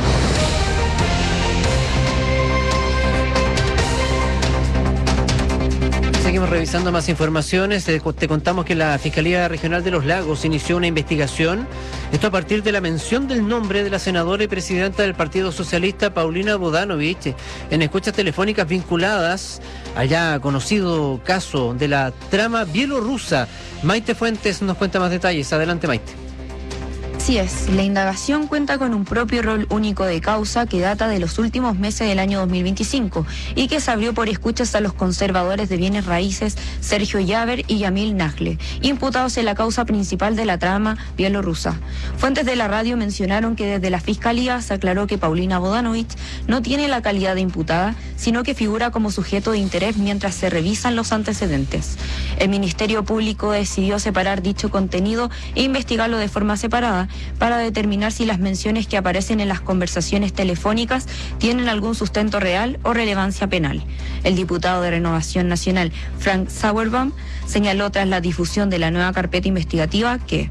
[SPEAKER 3] Seguimos revisando más informaciones. Te contamos que la Fiscalía Regional de los Lagos inició una investigación. Esto a partir de la mención del nombre de la senadora y presidenta del Partido Socialista, Paulina Bodanovich, en escuchas telefónicas vinculadas al ya conocido caso de la trama bielorrusa. Maite Fuentes nos cuenta más detalles. Adelante, Maite.
[SPEAKER 21] Así es, la indagación cuenta con un propio rol único de causa que data de los últimos meses del año 2025 y que se abrió por escuchas a los conservadores de bienes raíces Sergio Yaver y Yamil Nagle, imputados en la causa principal de la trama bielorrusa. Fuentes de la radio mencionaron que desde la Fiscalía se aclaró que Paulina Bodanovich no tiene la calidad de imputada, sino que figura como sujeto de interés mientras se revisan los antecedentes. El Ministerio Público decidió separar dicho contenido e investigarlo de forma separada para determinar si las menciones que aparecen en las conversaciones telefónicas tienen algún sustento real o relevancia penal. El diputado de Renovación Nacional, Frank Sauerbaum, señaló tras la difusión de la nueva carpeta investigativa que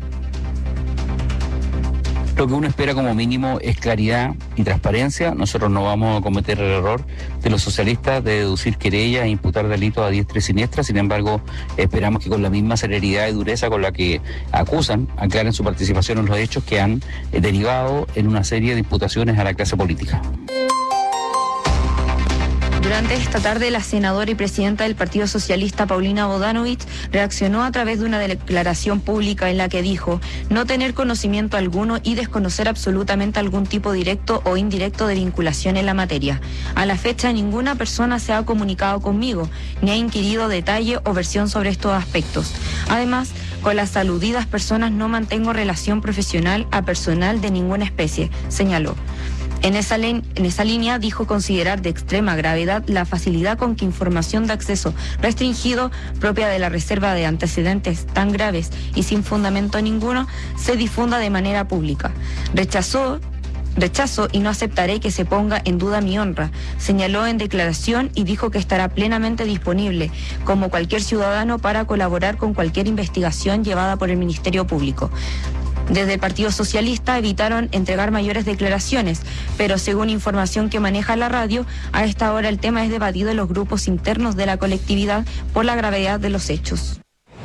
[SPEAKER 24] lo que uno espera como mínimo es claridad y transparencia. Nosotros no vamos a cometer el error de los socialistas de deducir querellas e imputar delitos a diestra y siniestra. Sin embargo, esperamos que con la misma celeridad y dureza con la que acusan, aclaren su participación en los hechos que han derivado en una serie de imputaciones a la clase política.
[SPEAKER 21] Durante esta tarde, la senadora y presidenta del Partido Socialista, Paulina Bodanovich, reaccionó a través de una declaración pública en la que dijo no tener conocimiento alguno y desconocer absolutamente algún tipo directo o indirecto de vinculación en la materia. A la fecha, ninguna persona se ha comunicado conmigo, ni ha inquirido detalle o versión sobre estos aspectos. Además, con las aludidas personas no mantengo relación profesional a personal de ninguna especie, señaló. En esa línea dijo considerar de extrema gravedad la facilidad con que información de acceso restringido propia de la reserva de antecedentes tan graves y sin fundamento ninguno se difunda de manera pública. Rechazo y no aceptaré que se ponga en duda mi honra, señaló en declaración y dijo que estará plenamente disponible, como cualquier ciudadano, para colaborar con cualquier investigación llevada por el Ministerio Público. Desde el Partido Socialista evitaron entregar mayores declaraciones, pero según información que maneja la radio, a esta hora el tema es debatido en los grupos internos de la colectividad por la gravedad de los hechos.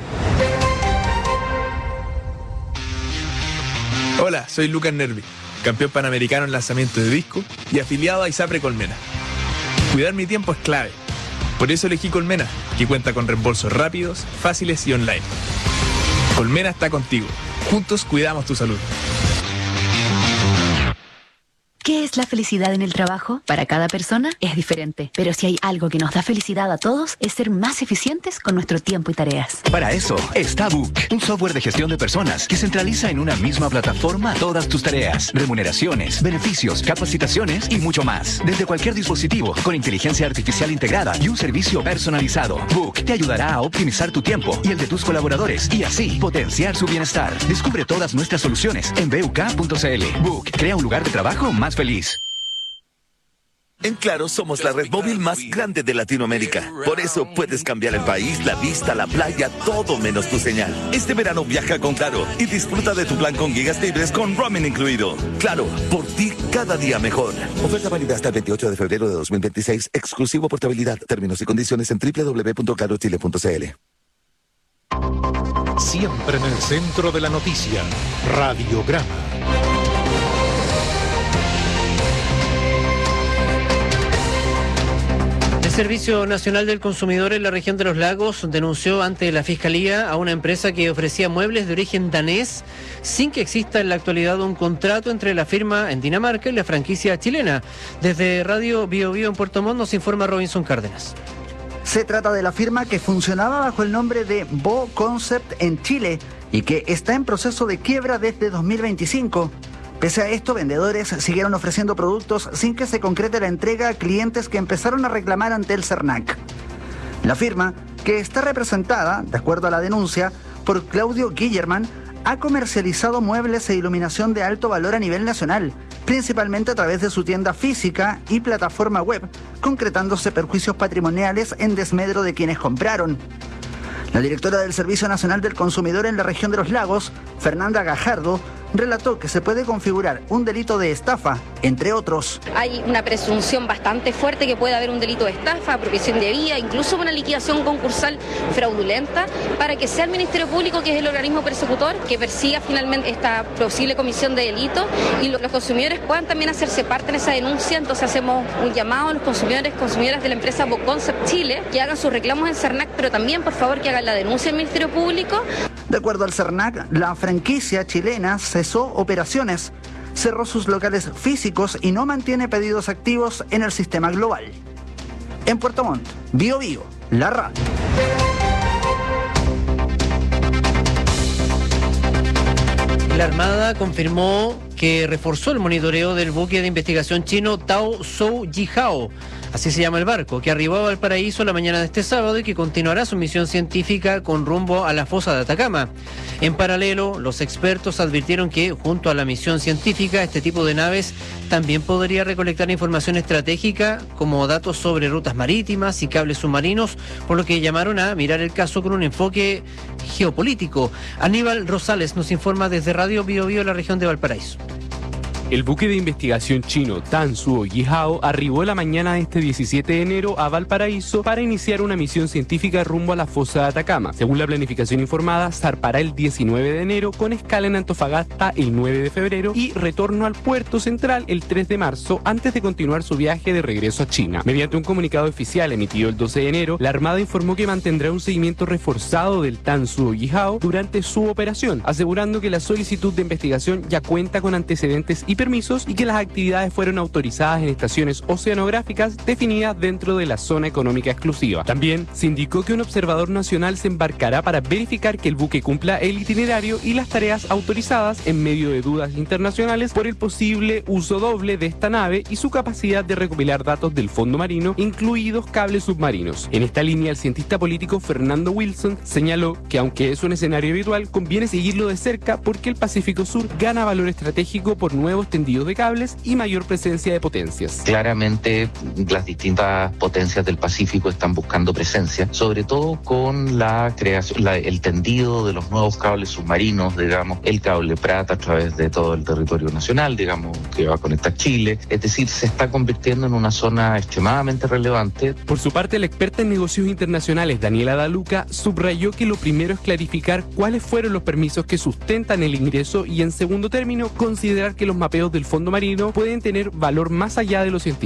[SPEAKER 12] Hola, soy Lucas Nervi, campeón panamericano en lanzamiento de disco y afiliado a ISAPRE Colmena. Cuidar mi tiempo es clave. Por eso elegí Colmena, que cuenta con reembolsos rápidos, fáciles y online. Colmena está contigo. Juntos cuidamos tu salud.
[SPEAKER 5] ¿Qué es la felicidad en el trabajo? Para cada persona es diferente, pero si hay algo que nos da felicidad a todos es ser más eficientes con nuestro tiempo y tareas.
[SPEAKER 6] Para eso está Book, un software de gestión de personas que centraliza en una misma plataforma todas tus tareas, remuneraciones, beneficios, capacitaciones y mucho más. Desde cualquier dispositivo, con inteligencia artificial integrada y un servicio personalizado. Book te ayudará a optimizar tu tiempo y el de tus colaboradores y así potenciar su bienestar. Descubre todas nuestras soluciones en buk.cl. Book crea un lugar de trabajo más feliz.
[SPEAKER 14] En Claro somos la red móvil más grande de Latinoamérica. Por eso puedes cambiar el país, la vista, la playa, todo menos tu señal. Este verano viaja con Claro y disfruta de tu plan con gigas libres con roaming incluido. Claro, por ti cada día mejor. Oferta válida hasta el 28 de febrero de 2026. Exclusivo portabilidad. Términos y condiciones en www.clarochile.cl.
[SPEAKER 4] Siempre en el centro de la noticia. Radiograma.
[SPEAKER 3] El Servicio Nacional del Consumidor en la región de los Lagos denunció ante la Fiscalía a una empresa que ofrecía muebles de origen danés sin que exista en la actualidad un contrato entre la firma en Dinamarca y la franquicia chilena. Desde Radio Bio Bio en Puerto Montt nos informa Robinson Cárdenas.
[SPEAKER 15] Se trata de la firma que funcionaba bajo el nombre de Bo Concept en Chile y que está en proceso de quiebra desde 2025. Pese a esto, vendedores siguieron ofreciendo productos sin que se concrete la entrega a clientes que empezaron a reclamar ante el CERNAC. La firma, que está representada, de acuerdo a la denuncia, por Claudio Guillerman, ha comercializado muebles e iluminación de alto valor a nivel nacional, principalmente a través de su tienda física y plataforma web, concretándose perjuicios patrimoniales en desmedro de quienes compraron. La directora del Servicio Nacional del Consumidor en la región de los Lagos, Fernanda Gajardo, relató que se puede configurar un delito de estafa, entre otros.
[SPEAKER 16] Hay una presunción bastante fuerte que puede haber un delito de estafa, apropiación de vía, incluso una liquidación concursal fraudulenta, para que sea el Ministerio Público, que es el organismo persecutor, que persiga finalmente esta posible comisión de delito y los consumidores puedan también hacerse parte en esa denuncia. Entonces hacemos un llamado a los consumidores, consumidoras de la empresa Boconcept Chile, que hagan sus reclamos en CERNAC, pero también, por favor, que hagan la denuncia al Ministerio Público.
[SPEAKER 15] De acuerdo al CERNAC, la franquicia chilena cesó operaciones, cerró sus locales físicos y no mantiene pedidos activos en el sistema global. En Puerto Montt, Bio Bio, la radio.
[SPEAKER 3] La Armada confirmó que reforzó el monitoreo del buque de investigación chino Tao Zhou Jihao, así se llama el barco, que arribó a Valparaíso la mañana de este sábado y que continuará su misión científica con rumbo a la fosa de Atacama. En paralelo, los expertos advirtieron que, junto a la misión científica, este tipo de naves también podría recolectar información estratégica como datos sobre rutas marítimas y cables submarinos, por lo que llamaron a mirar el caso con un enfoque geopolítico. Aníbal Rosales nos informa desde Radio Bio Bio, la región de Valparaíso.
[SPEAKER 17] El buque de investigación chino Tan Suo Yihao arribó la mañana de este 17 de enero a Valparaíso para iniciar una misión científica rumbo a la fosa de Atacama. Según la planificación informada, zarpará el 19 de enero con escala en Antofagasta el 9 de febrero y retorno al puerto central el 3 de marzo antes de continuar su viaje de regreso a China. Mediante un comunicado oficial emitido el 12 de enero, la Armada informó que mantendrá un seguimiento reforzado del Tan Suo Yihao durante su operación, asegurando que la solicitud de investigación ya cuenta con antecedentes y permisos y que las actividades fueron autorizadas en estaciones oceanográficas definidas dentro de la zona económica exclusiva. También se indicó que un observador nacional se embarcará para verificar que el buque cumpla el itinerario y las tareas autorizadas en medio de dudas internacionales por el posible uso doble de esta nave y su capacidad de recopilar datos del fondo marino, incluidos cables submarinos. En esta línea, el cientista político Fernando Wilson señaló que aunque es un escenario habitual, conviene seguirlo de cerca porque el Pacífico Sur gana valor estratégico por nuevos tendidos de cables y mayor presencia de potencias.
[SPEAKER 18] Claramente las distintas potencias del Pacífico están buscando presencia, sobre todo con la creación, el tendido de los nuevos cables submarinos, digamos, el cable Prat a través de todo el territorio nacional, digamos, que va a conectar Chile. Es decir, se está convirtiendo en una zona extremadamente relevante.
[SPEAKER 17] Por su parte, la experta en negocios internacionales Daniela Daluca subrayó que lo primero es clarificar cuáles fueron los permisos que sustentan el ingreso y, en segundo término, considerar que los mapeos del fondo marino pueden tener valor más allá de lo científico.